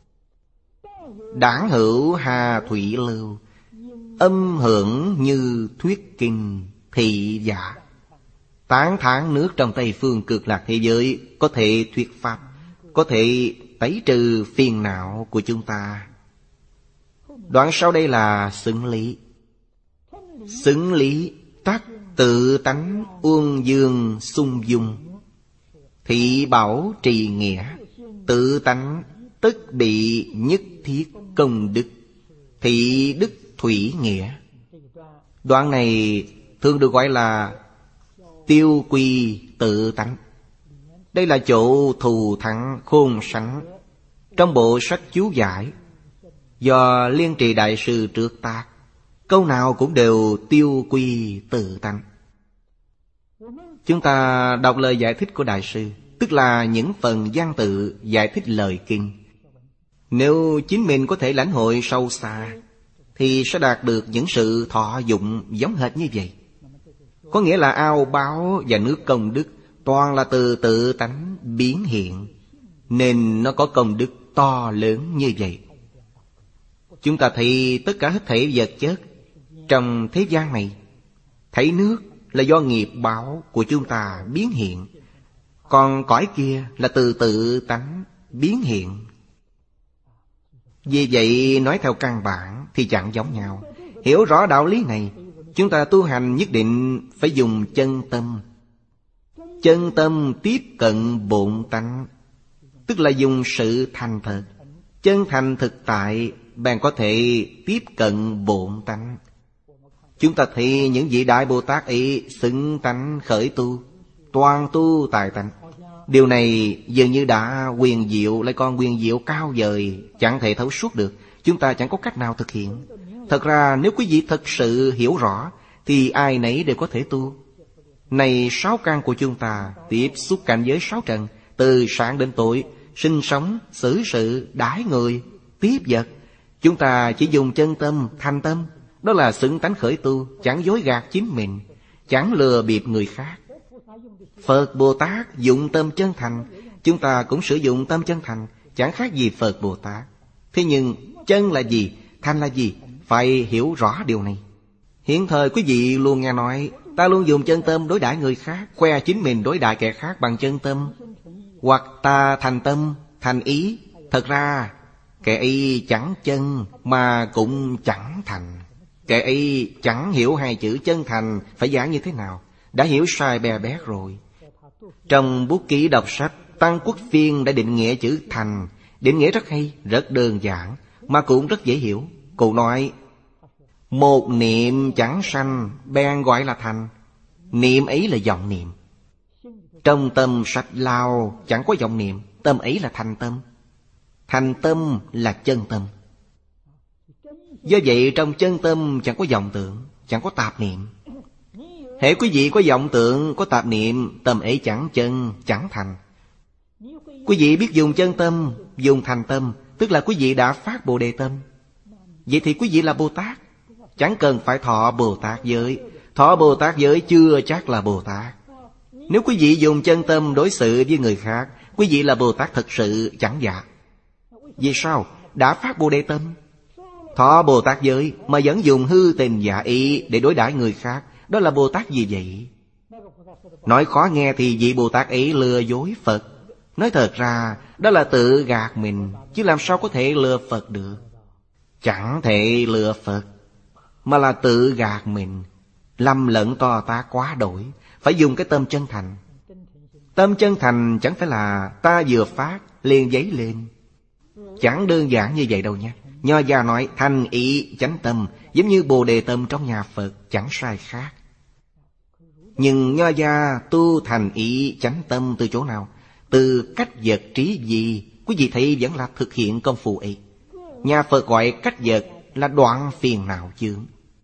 Đảng hữu hà thủy lưu, âm hưởng như thuyết kinh thị giả. Tán thán nước trong Tây Phương Cực Lạc thế giới có thể thuyết pháp, có thể tẩy trừ phiền não của chúng ta. Đoạn sau đây là xứng lý. Xứng lý tắc tự tánh uông dương sung dung, thị bảo trì nghĩa, tự tánh tức bị nhất thiết công đức, thị đức thủy nghĩa. Đoạn này thường được gọi là tiêu quy tự tánh. Đây là chỗ thù thắng khôn sánh trong bộ sách chú giải do Liên Trì Đại Sư trước tác. Câu nào cũng đều tiêu quy tự tánh. Chúng ta đọc lời giải thích của Đại Sư, tức là những phần văn tự giải thích lời kinh. Nếu chính mình có thể lãnh hội sâu xa, thì sẽ đạt được những sự thọ dụng giống hệt như vậy. Có nghĩa là ao báo và nước công đức toàn là từ tự tánh biến hiện, nên nó có công đức to lớn như vậy. Chúng ta thấy tất cả hết thảy vật chất trong thế gian này, thấy nước là do nghiệp báo của chúng ta biến hiện, còn cõi kia là từ tự tánh biến hiện. Vì vậy nói theo căn bản thì chẳng giống nhau. Hiểu rõ đạo lý này, chúng ta tu hành nhất định phải dùng chân tâm. Chân tâm tiếp cận bổn tánh, tức là dùng sự thành thật. Chân thành thực tại, bạn có thể tiếp cận bổn tánh. Chúng ta thấy những vị Đại Bồ Tát ấy xứng tánh khởi tu, toàn tu tại tánh. Điều này dường như đã quyền diệu, lại còn quyền diệu cao vời, chẳng thể thấu suốt được. Chúng ta chẳng có cách nào thực hiện. Thật ra nếu quý vị thật sự hiểu rõ, thì ai nấy đều có thể tu. Này sáu căn của chúng ta tiếp xúc cảnh giới sáu trần, từ sáng đến tối, sinh sống, xử sự, đãi người, tiếp vật. Chúng ta chỉ dùng chân tâm, thành tâm, đó là xứng tánh khởi tu, chẳng dối gạt chính mình, chẳng lừa bịp người khác. Phật Bồ Tát dụng tâm chân thành, chúng ta cũng sử dụng tâm chân thành, chẳng khác gì Phật Bồ Tát. Thế nhưng chân là gì, thành là gì, phải hiểu rõ điều này. Hiện thời quý vị luôn nghe nói ta luôn dùng chân tâm đối đãi người khác, khoe chính mình đối đãi kẻ khác bằng chân tâm. Hoặc ta thành tâm, thành ý. Thật ra kẻ ấy chẳng chân mà cũng chẳng thành. Kẻ ấy chẳng hiểu hai chữ chân thành phải giảng như thế nào, đã hiểu sai bè bét rồi. Trong bút ký đọc sách, Tăng Quốc Phiên đã định nghĩa chữ thành. Định nghĩa rất hay, rất đơn giản, mà cũng rất dễ hiểu. Cụ nói, một niệm chẳng sanh, bèn gọi là thành. Niệm ấy là vọng niệm. Trong tâm sạch lao chẳng có vọng niệm, tâm ấy là thành tâm. Thành tâm là chân tâm. Do vậy trong chân tâm chẳng có vọng tưởng, chẳng có tạp niệm. Hễ quý vị có vọng tưởng, có tạp niệm, tâm ấy chẳng chân, chẳng thành. Quý vị biết dùng chân tâm, dùng thành tâm, tức là quý vị đã phát Bồ Đề tâm. Vậy thì quý vị là Bồ Tát, chẳng cần phải thọ Bồ Tát giới. Thọ Bồ Tát giới chưa chắc là Bồ Tát. Nếu quý vị dùng chân tâm đối xử với người khác, quý vị là Bồ Tát thật sự, chẳng giả. Vì sao? Đã phát Bồ Đề tâm, thọ Bồ Tát giới mà vẫn dùng hư tình giả ý để đối đãi người khác, đó là Bồ Tát gì vậy? Nói khó nghe thì vị Bồ Tát ấy lừa dối Phật. Nói thật ra đó là tự gạt mình, chứ làm sao có thể lừa Phật được. Chẳng thể lừa Phật, mà là tự gạt mình, lầm lẫn to tát quá đổi. Phải dùng cái tâm chân thành. Tâm chân thành chẳng phải là ta vừa phát liền giấy lên, chẳng đơn giản như vậy đâu nha. Nho gia nói thành ý chánh tâm, giống như Bồ Đề tâm trong nhà Phật, chẳng sai khác. Nhưng Nho gia tu thành ý chánh tâm từ chỗ nào? Từ cách vật trí gì? Quý vị thấy vẫn là thực hiện công phu ấy. Nhà Phật gọi cách vật là đoạn phiền não chướng,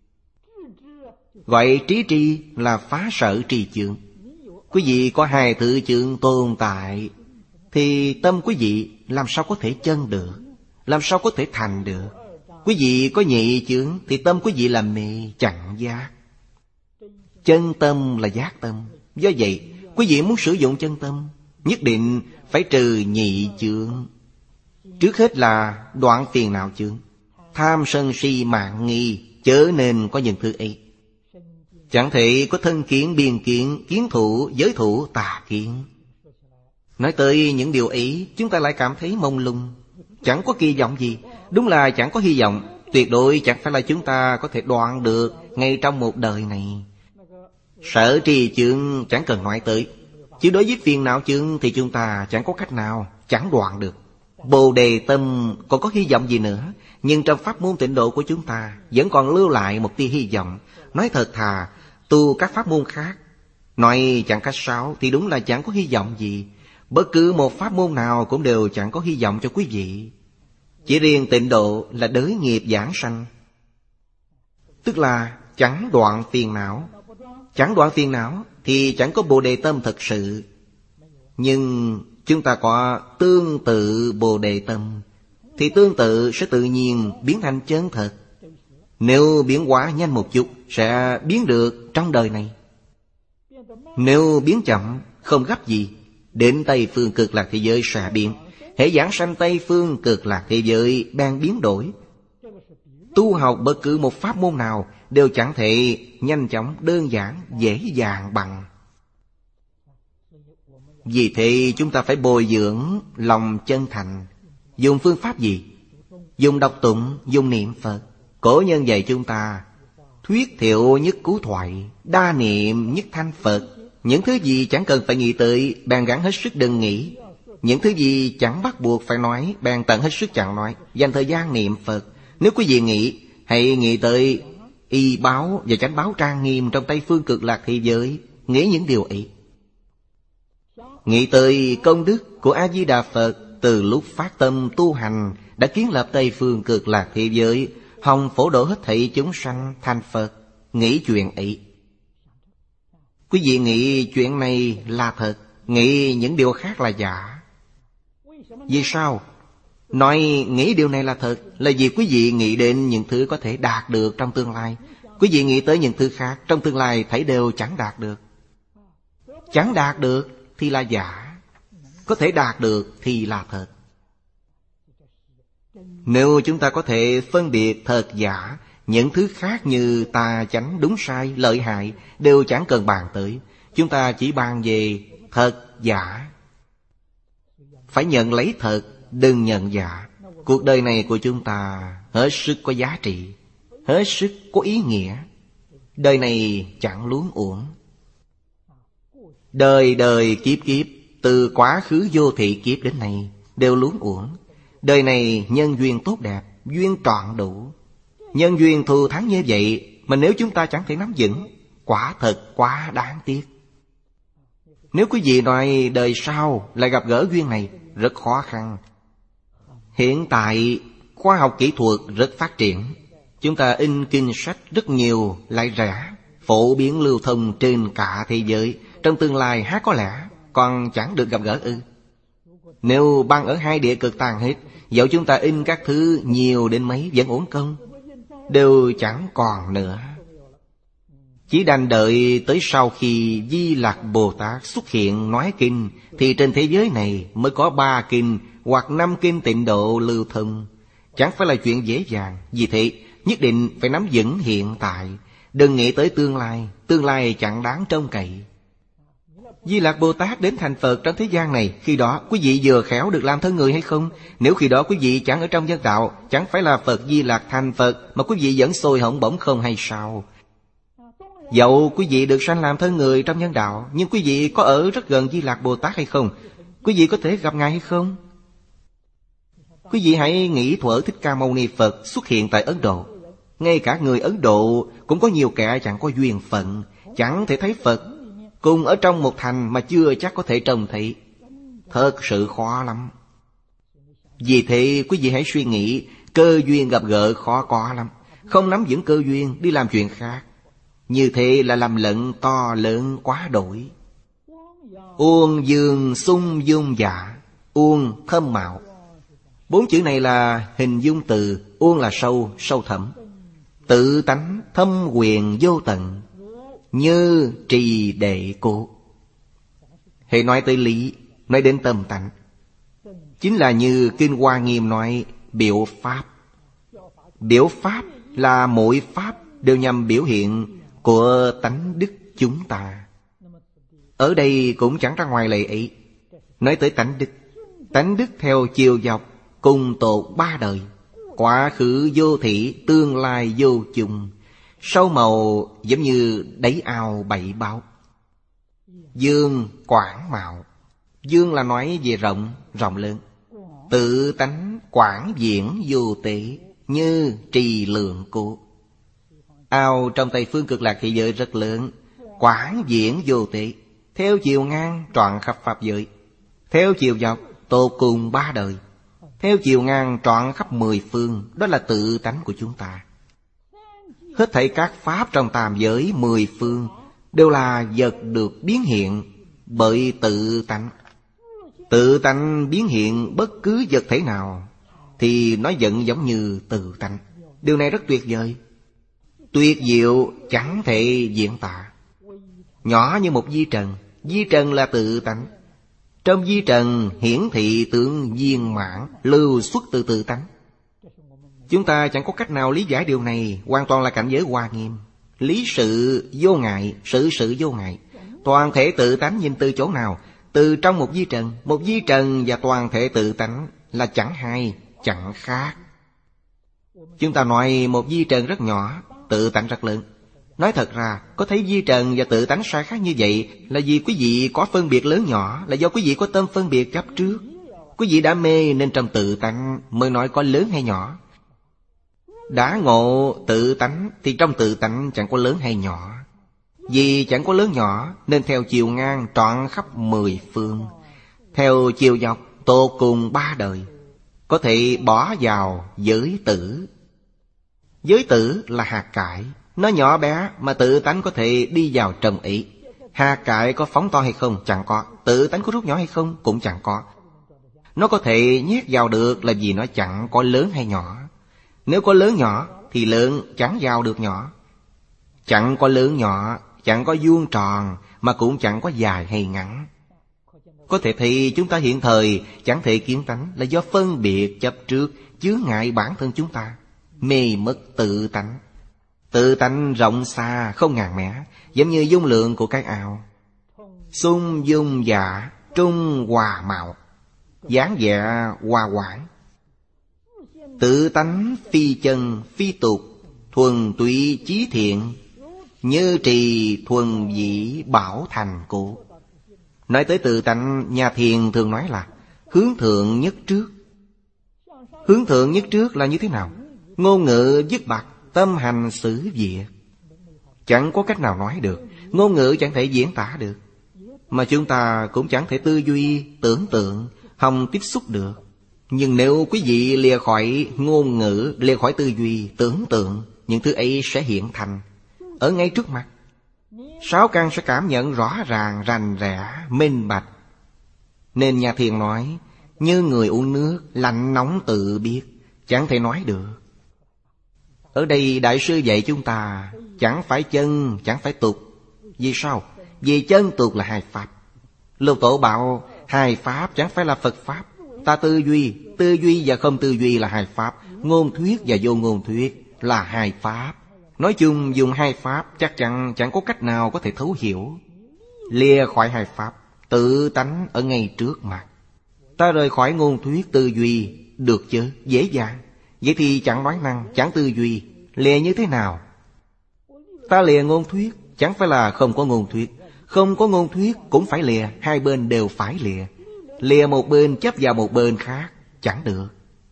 gọi trí tri là phá sở tri chướng. Quý vị có hai thứ chướng tồn tại thì tâm quý vị làm sao có thể chân được, làm sao có thể thành được. Quý vị có nhị chướng thì tâm quý vị là mê chẳng giác. Chân tâm là giác tâm. Do vậy quý vị muốn sử dụng chân tâm, nhất định phải trừ nhị chướng. Trước hết là đoạn phiền não chướng. Tham sân si mạng nghi chớ nên có những thứ ấy. Chẳng thể có thân kiến, biên kiến, kiến thủ, giới thủ, tà kiến. Nói tới những điều ấy, chúng ta lại cảm thấy mông lung, chẳng có kỳ vọng gì. Đúng là chẳng có hy vọng. Tuyệt đối chẳng phải là chúng ta có thể đoạn được ngay trong một đời này. Sở trì chướng chẳng cần nói tới. Chứ đối với phiền não chướng thì chúng ta chẳng có cách nào, chẳng đoạn được. Bồ đề tâm còn có hy vọng gì nữa. Nhưng trong pháp môn tịnh độ của chúng ta vẫn còn lưu lại một tia hy vọng. Nói thật thà, tu các pháp môn khác, nói chẳng cách sáo thì đúng là chẳng có hy vọng gì. Bất cứ một pháp môn nào cũng đều chẳng có hy vọng cho quý vị. Chỉ riêng tịnh độ là đới nghiệp giảng sanh, tức là chẳng đoạn phiền não. Chẳng đoạn phiền não thì chẳng có bồ đề tâm thật sự. Nhưng chúng ta có tương tự bồ đề tâm thì tương tự sẽ tự nhiên biến thành chân thật. Nếu biến hóa nhanh một chút sẽ biến được trong đời này. Nếu biến chậm không gấp gì, đến Tây Phương Cực Lạc thế giới sẽ biến. Hễ giảng sanh Tây Phương Cực Lạc thế giới đang biến đổi. Tu học bất cứ một pháp môn nào đều chẳng thể nhanh chóng, đơn giản, dễ dàng bằng. Vì thế chúng ta phải bồi dưỡng lòng chân thành. Dùng phương pháp gì? Dùng đọc tụng, dùng niệm Phật. Cổ nhân dạy chúng ta thuyết thiệu nhất cú thoại, đa niệm nhất thanh Phật. Những thứ gì chẳng cần phải nghĩ tới, bèn gắng hết sức đừng nghĩ. Những thứ gì chẳng bắt buộc phải nói, bèn tận hết sức chẳng nói. Dành thời gian niệm Phật. Nếu quý vị nghĩ, hãy nghĩ tới y báo và chánh báo trang nghiêm trong Tây Phương Cực Lạc thế giới. Nghĩ những điều ấy. Nghĩ tới công đức của A-di-đà Phật từ lúc phát tâm tu hành đã kiến lập Tây Phương Cực Lạc thế giới, hồng phổ độ hết thảy chúng sanh thành Phật. Nghĩ chuyện ấy. Quý vị nghĩ chuyện này là thật, nghĩ những điều khác là giả. Vì sao? Nói nghĩ điều này là thật là vì quý vị nghĩ đến những thứ có thể đạt được trong tương lai. Quý vị nghĩ tới những thứ khác trong tương lai thấy đều chẳng đạt được. Chẳng đạt được thì là giả, có thể đạt được thì là thật. Nếu chúng ta có thể phân biệt thật giả, những thứ khác như tà chánh, đúng sai, lợi hại đều chẳng cần bàn tới. Chúng ta chỉ bàn về thật giả. Phải nhận lấy thật, đừng nhận giả. Cuộc đời này của chúng ta hết sức có giá trị, hết sức có ý nghĩa. Đời này chẳng luống uổng. Đời đời kiếp kiếp, từ quá khứ vô thị kiếp đến nay đều luống uổng. Đời này nhân duyên tốt đẹp, duyên trọn đủ. Nhân duyên thù thắng như vậy mà nếu chúng ta chẳng thể nắm vững, quả thật quá đáng tiếc. Nếu quý vị nói đời sau lại gặp gỡ duyên này, rất khó khăn. Hiện tại khoa học kỹ thuật rất phát triển. Chúng ta in kinh sách rất nhiều, lại rẻ, phổ biến lưu thông trên cả thế giới. Trong tương lai há có lẽ còn chẳng được gặp gỡ ư? Nếu băng ở hai địa cực tan hết, dẫu chúng ta in các thứ nhiều đến mấy vẫn uổng công, đều chẳng còn nữa. Chỉ đành đợi tới sau khi Di Lặc Bồ Tát xuất hiện nói kinh, thì trên thế giới này mới có 3 kinh hoặc 5 kinh tịnh độ lưu thông. Chẳng phải là chuyện dễ dàng. Vì thế nhất định phải nắm vững hiện tại, đừng nghĩ tới tương lai. Tương lai chẳng đáng trông cậy. Di Lặc Bồ Tát đến thành Phật trong thế gian này, khi đó quý vị vừa khéo được làm thân người hay không? Nếu khi đó quý vị chẳng ở trong nhân đạo, chẳng phải là Phật Di Lặc thành Phật, mà quý vị vẫn sôi hỏng bỏng không hay sao? Dẫu quý vị được sanh làm thân người trong nhân đạo, nhưng quý vị có ở rất gần Di Lặc Bồ Tát hay không? Quý vị có thể gặp Ngài hay không? Quý vị hãy nghĩ thuở Thích Ca Mâu Ni Phật xuất hiện tại Ấn Độ. Ngay cả người Ấn Độ cũng có nhiều kẻ chẳng có duyên phận, chẳng thể thấy Phật. Cùng ở trong một thành mà chưa chắc có thể trông thấy. Thật sự khó lắm. Vì thế quý vị hãy suy nghĩ, cơ duyên gặp gỡ khó có lắm. Không nắm vững cơ duyên đi làm chuyện khác, như thế là làm lận to lớn quá đổi. Uông dương sung dung dạ. Uông thâm mạo. 4 chữ này là hình dung từ. Uông là sâu, sâu thẳm. Tự tánh thâm quyền vô tận, như trì đệ cố. Hãy nói tới lý, nói đến tâm tánh, chính là như Kinh Hoa Nghiêm nói biểu pháp. Biểu pháp là mỗi pháp đều nhằm biểu hiện của tánh đức chúng ta. Ở đây cũng chẳng ra ngoài lệ ấy. Nói tới tánh đức. Tánh đức theo chiều dọc cùng tột 3 đời. Quá khứ vô thị, tương lai vô chung. Sâu màu giống như đáy ao bảy báo. Dương quảng mạo. Dương là nói về rộng, rộng lớn. Tự tánh quảng diễn vô tế, như trì lượng cố. Ao trong Tây Phương Cực Lạc thế giới rất lớn, quảng diễn vô tế, theo chiều ngang trọn khắp pháp giới, theo chiều dọc tột cùng 3 đời, theo chiều ngang trọn khắp 10 phương. Đó là tự tánh của chúng ta. Hết thảy các pháp trong tam giới 10 phương đều là vật được biến hiện bởi tự tánh. Tự tánh biến hiện bất cứ vật thể nào thì nó vẫn giống như tự tánh. Điều này rất tuyệt vời, tuyệt diệu chẳng thể diễn tả. Nhỏ như một vi trần. Vi trần là tự tánh. Trong vi trần hiển thị tướng viên mãn, lưu xuất từ tự tánh. Chúng ta chẳng có cách nào lý giải điều này. Hoàn toàn là cảnh giới Hoa Nghiêm. Lý sự vô ngại, sự sự vô ngại. Toàn thể tự tánh nhìn từ chỗ nào? Từ trong một vi trần. Một vi trần và toàn thể tự tánh là chẳng hai, chẳng khác. Chúng ta nói một vi trần rất nhỏ, tự tánh rất lớn. Nói thật ra, có thấy vi trần và tự tánh sai khác như vậy là vì quý vị có phân biệt lớn nhỏ, là do quý vị có tâm phân biệt chấp trước. Quý vị đã mê nên trong tự tánh mới nói có lớn hay nhỏ. Đã ngộ tự tánh thì trong tự tánh chẳng có lớn hay nhỏ. Vì chẳng có lớn nhỏ nên theo chiều ngang trọn khắp 10 phương, theo chiều dọc tột cùng 3 đời, có thể bỏ vào giới tử. Giới tử là hạt cải, nó nhỏ bé mà tự tánh có thể đi vào trong ấy. Hạt cải có phóng to hay không? Chẳng có. Tự tánh có rút nhỏ hay không? Cũng chẳng có. Nó có thể nhét vào được là vì nó chẳng có lớn hay nhỏ. Nếu có lớn nhỏ thì lớn chẳng vào được nhỏ. Chẳng có lớn nhỏ, chẳng có vuông tròn, mà cũng chẳng có dài hay ngắn. Có thể thì chúng ta hiện thời chẳng thể kiến tánh là do phân biệt chấp trước chướng ngại bản thân chúng ta, mê mất tự tánh. Tự tánh rộng xa không ngàn mẻ, giống như dung lượng của cái ao. Xung dung dạ, trung hòa mạo, dáng vẻ hòa quản. Tự tánh phi chân phi tục, thuần túy chí thiện, như trì thuần dĩ bảo thành cố. Nói tới tự tánh, nhà thiền thường nói là hướng thượng nhất trước. Hướng thượng nhất trước là như thế nào? Ngôn ngữ dứt bặt, tâm hành xử việc. Chẳng có cách nào nói được. Ngôn ngữ chẳng thể diễn tả được. Mà chúng ta cũng chẳng thể tư duy, tưởng tượng, không tiếp xúc được. Nhưng nếu quý vị lìa khỏi ngôn ngữ, lìa khỏi tư duy, tưởng tượng, những thứ ấy sẽ hiện thành ở ngay trước mặt. Sáu căn sẽ cảm nhận rõ ràng, rành rẽ, minh bạch. Nên nhà thiền nói, như người uống nước, lạnh nóng tự biết, chẳng thể nói được. Ở đây Đại sư dạy chúng ta, chẳng phải chân, chẳng phải tục. Vì sao? Vì chân tục là hai pháp. Lục Tổ bảo, hai pháp chẳng phải là Phật pháp. Ta tư duy và không tư duy là hai pháp. Ngôn thuyết và vô ngôn thuyết là hai pháp. Nói chung dùng hai pháp chắc chắn chẳng có cách nào có thể thấu hiểu. Lìa khỏi hai pháp, tự tánh ở ngay trước mặt. Ta rời khỏi ngôn thuyết tư duy, được chứ, dễ dàng. Vậy thì chẳng nói năng, chẳng tư duy, lìa như thế nào? Ta lìa ngôn thuyết, chẳng phải là không có ngôn thuyết. Không có ngôn thuyết cũng phải lìa, hai bên đều phải lìa. Lìa một bên chấp vào một bên khác, chẳng được.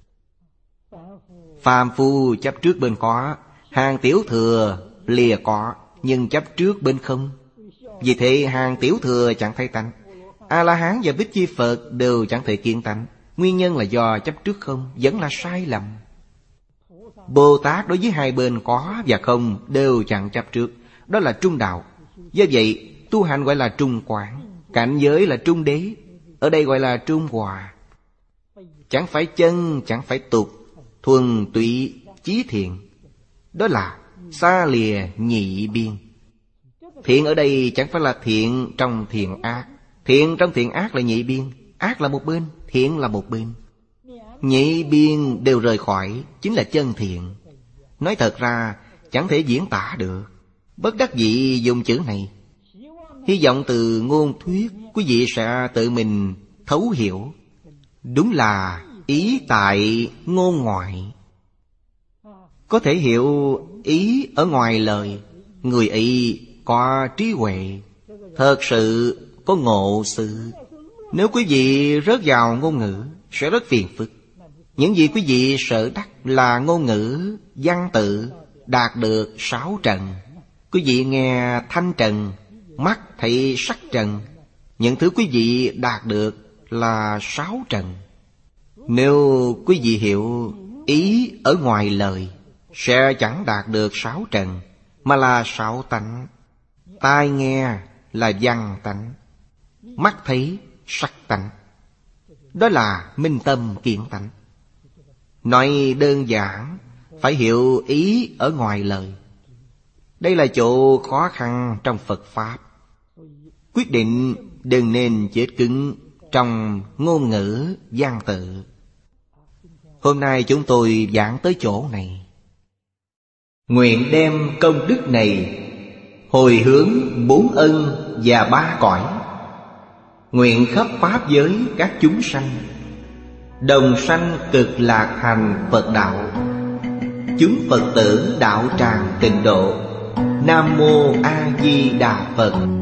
Phàm phu chấp trước bên có, hàng tiểu thừa lìa có, nhưng chấp trước bên không. Vì thế hàng tiểu thừa chẳng thấy tánh. A-la-hán và Bích Chi Phật đều chẳng thể kiến tánh. Nguyên nhân là do chấp trước không, vẫn là sai lầm. Bồ Tát đối với hai bên có và không đều chẳng chấp trước. Đó là trung đạo. Do vậy tu hành gọi là trung quán, cảnh giới là trung đế. Ở đây gọi là trung hòa. Chẳng phải chân, chẳng phải tục, thuần túy chí thiện. Đó là xa lìa nhị biên. Thiện ở đây chẳng phải là thiện trong thiện ác. Thiện trong thiện ác là nhị biên. Ác là một bên, thiện là một bên. Nhị biên đều rời khỏi, chính là chân thiện. Nói thật ra chẳng thể diễn tả được, bất đắc dĩ dùng chữ này. Hy vọng từ ngôn thuyết quý vị sẽ tự mình thấu hiểu. Đúng là ý tại ngôn ngoại. Có thể hiểu ý ở ngoài lời. Người ấy có trí huệ, thật sự có ngộ sự. Nếu quý vị rớt vào ngôn ngữ sẽ rất phiền phức. Những gì quý vị sợ đắc là ngôn ngữ, văn tự đạt được 6 trần. Quý vị nghe thanh trần, mắt thấy sắc trần. Những thứ quý vị đạt được là 6 trần. Nếu quý vị hiểu ý ở ngoài lời sẽ chẳng đạt được 6 trần, mà là 6 tánh. Tai nghe là văn tánh, mắt thấy sắc tánh. Đó là minh tâm kiến tánh. Nói đơn giản, phải hiểu ý ở ngoài lời. Đây là chỗ khó khăn trong Phật Pháp. Quyết định đừng nên chết cứng trong ngôn ngữ văn tự. Hôm nay chúng tôi giảng tới chỗ này. Nguyện đem công đức này hồi hướng 4 ân và 3 cõi. Nguyện khắp pháp giới các chúng sanh đồng sanh cực lạc hành Phật đạo. Chúng Phật tử đạo tràng tịnh độ. Nam Mô A Di Đà Phật.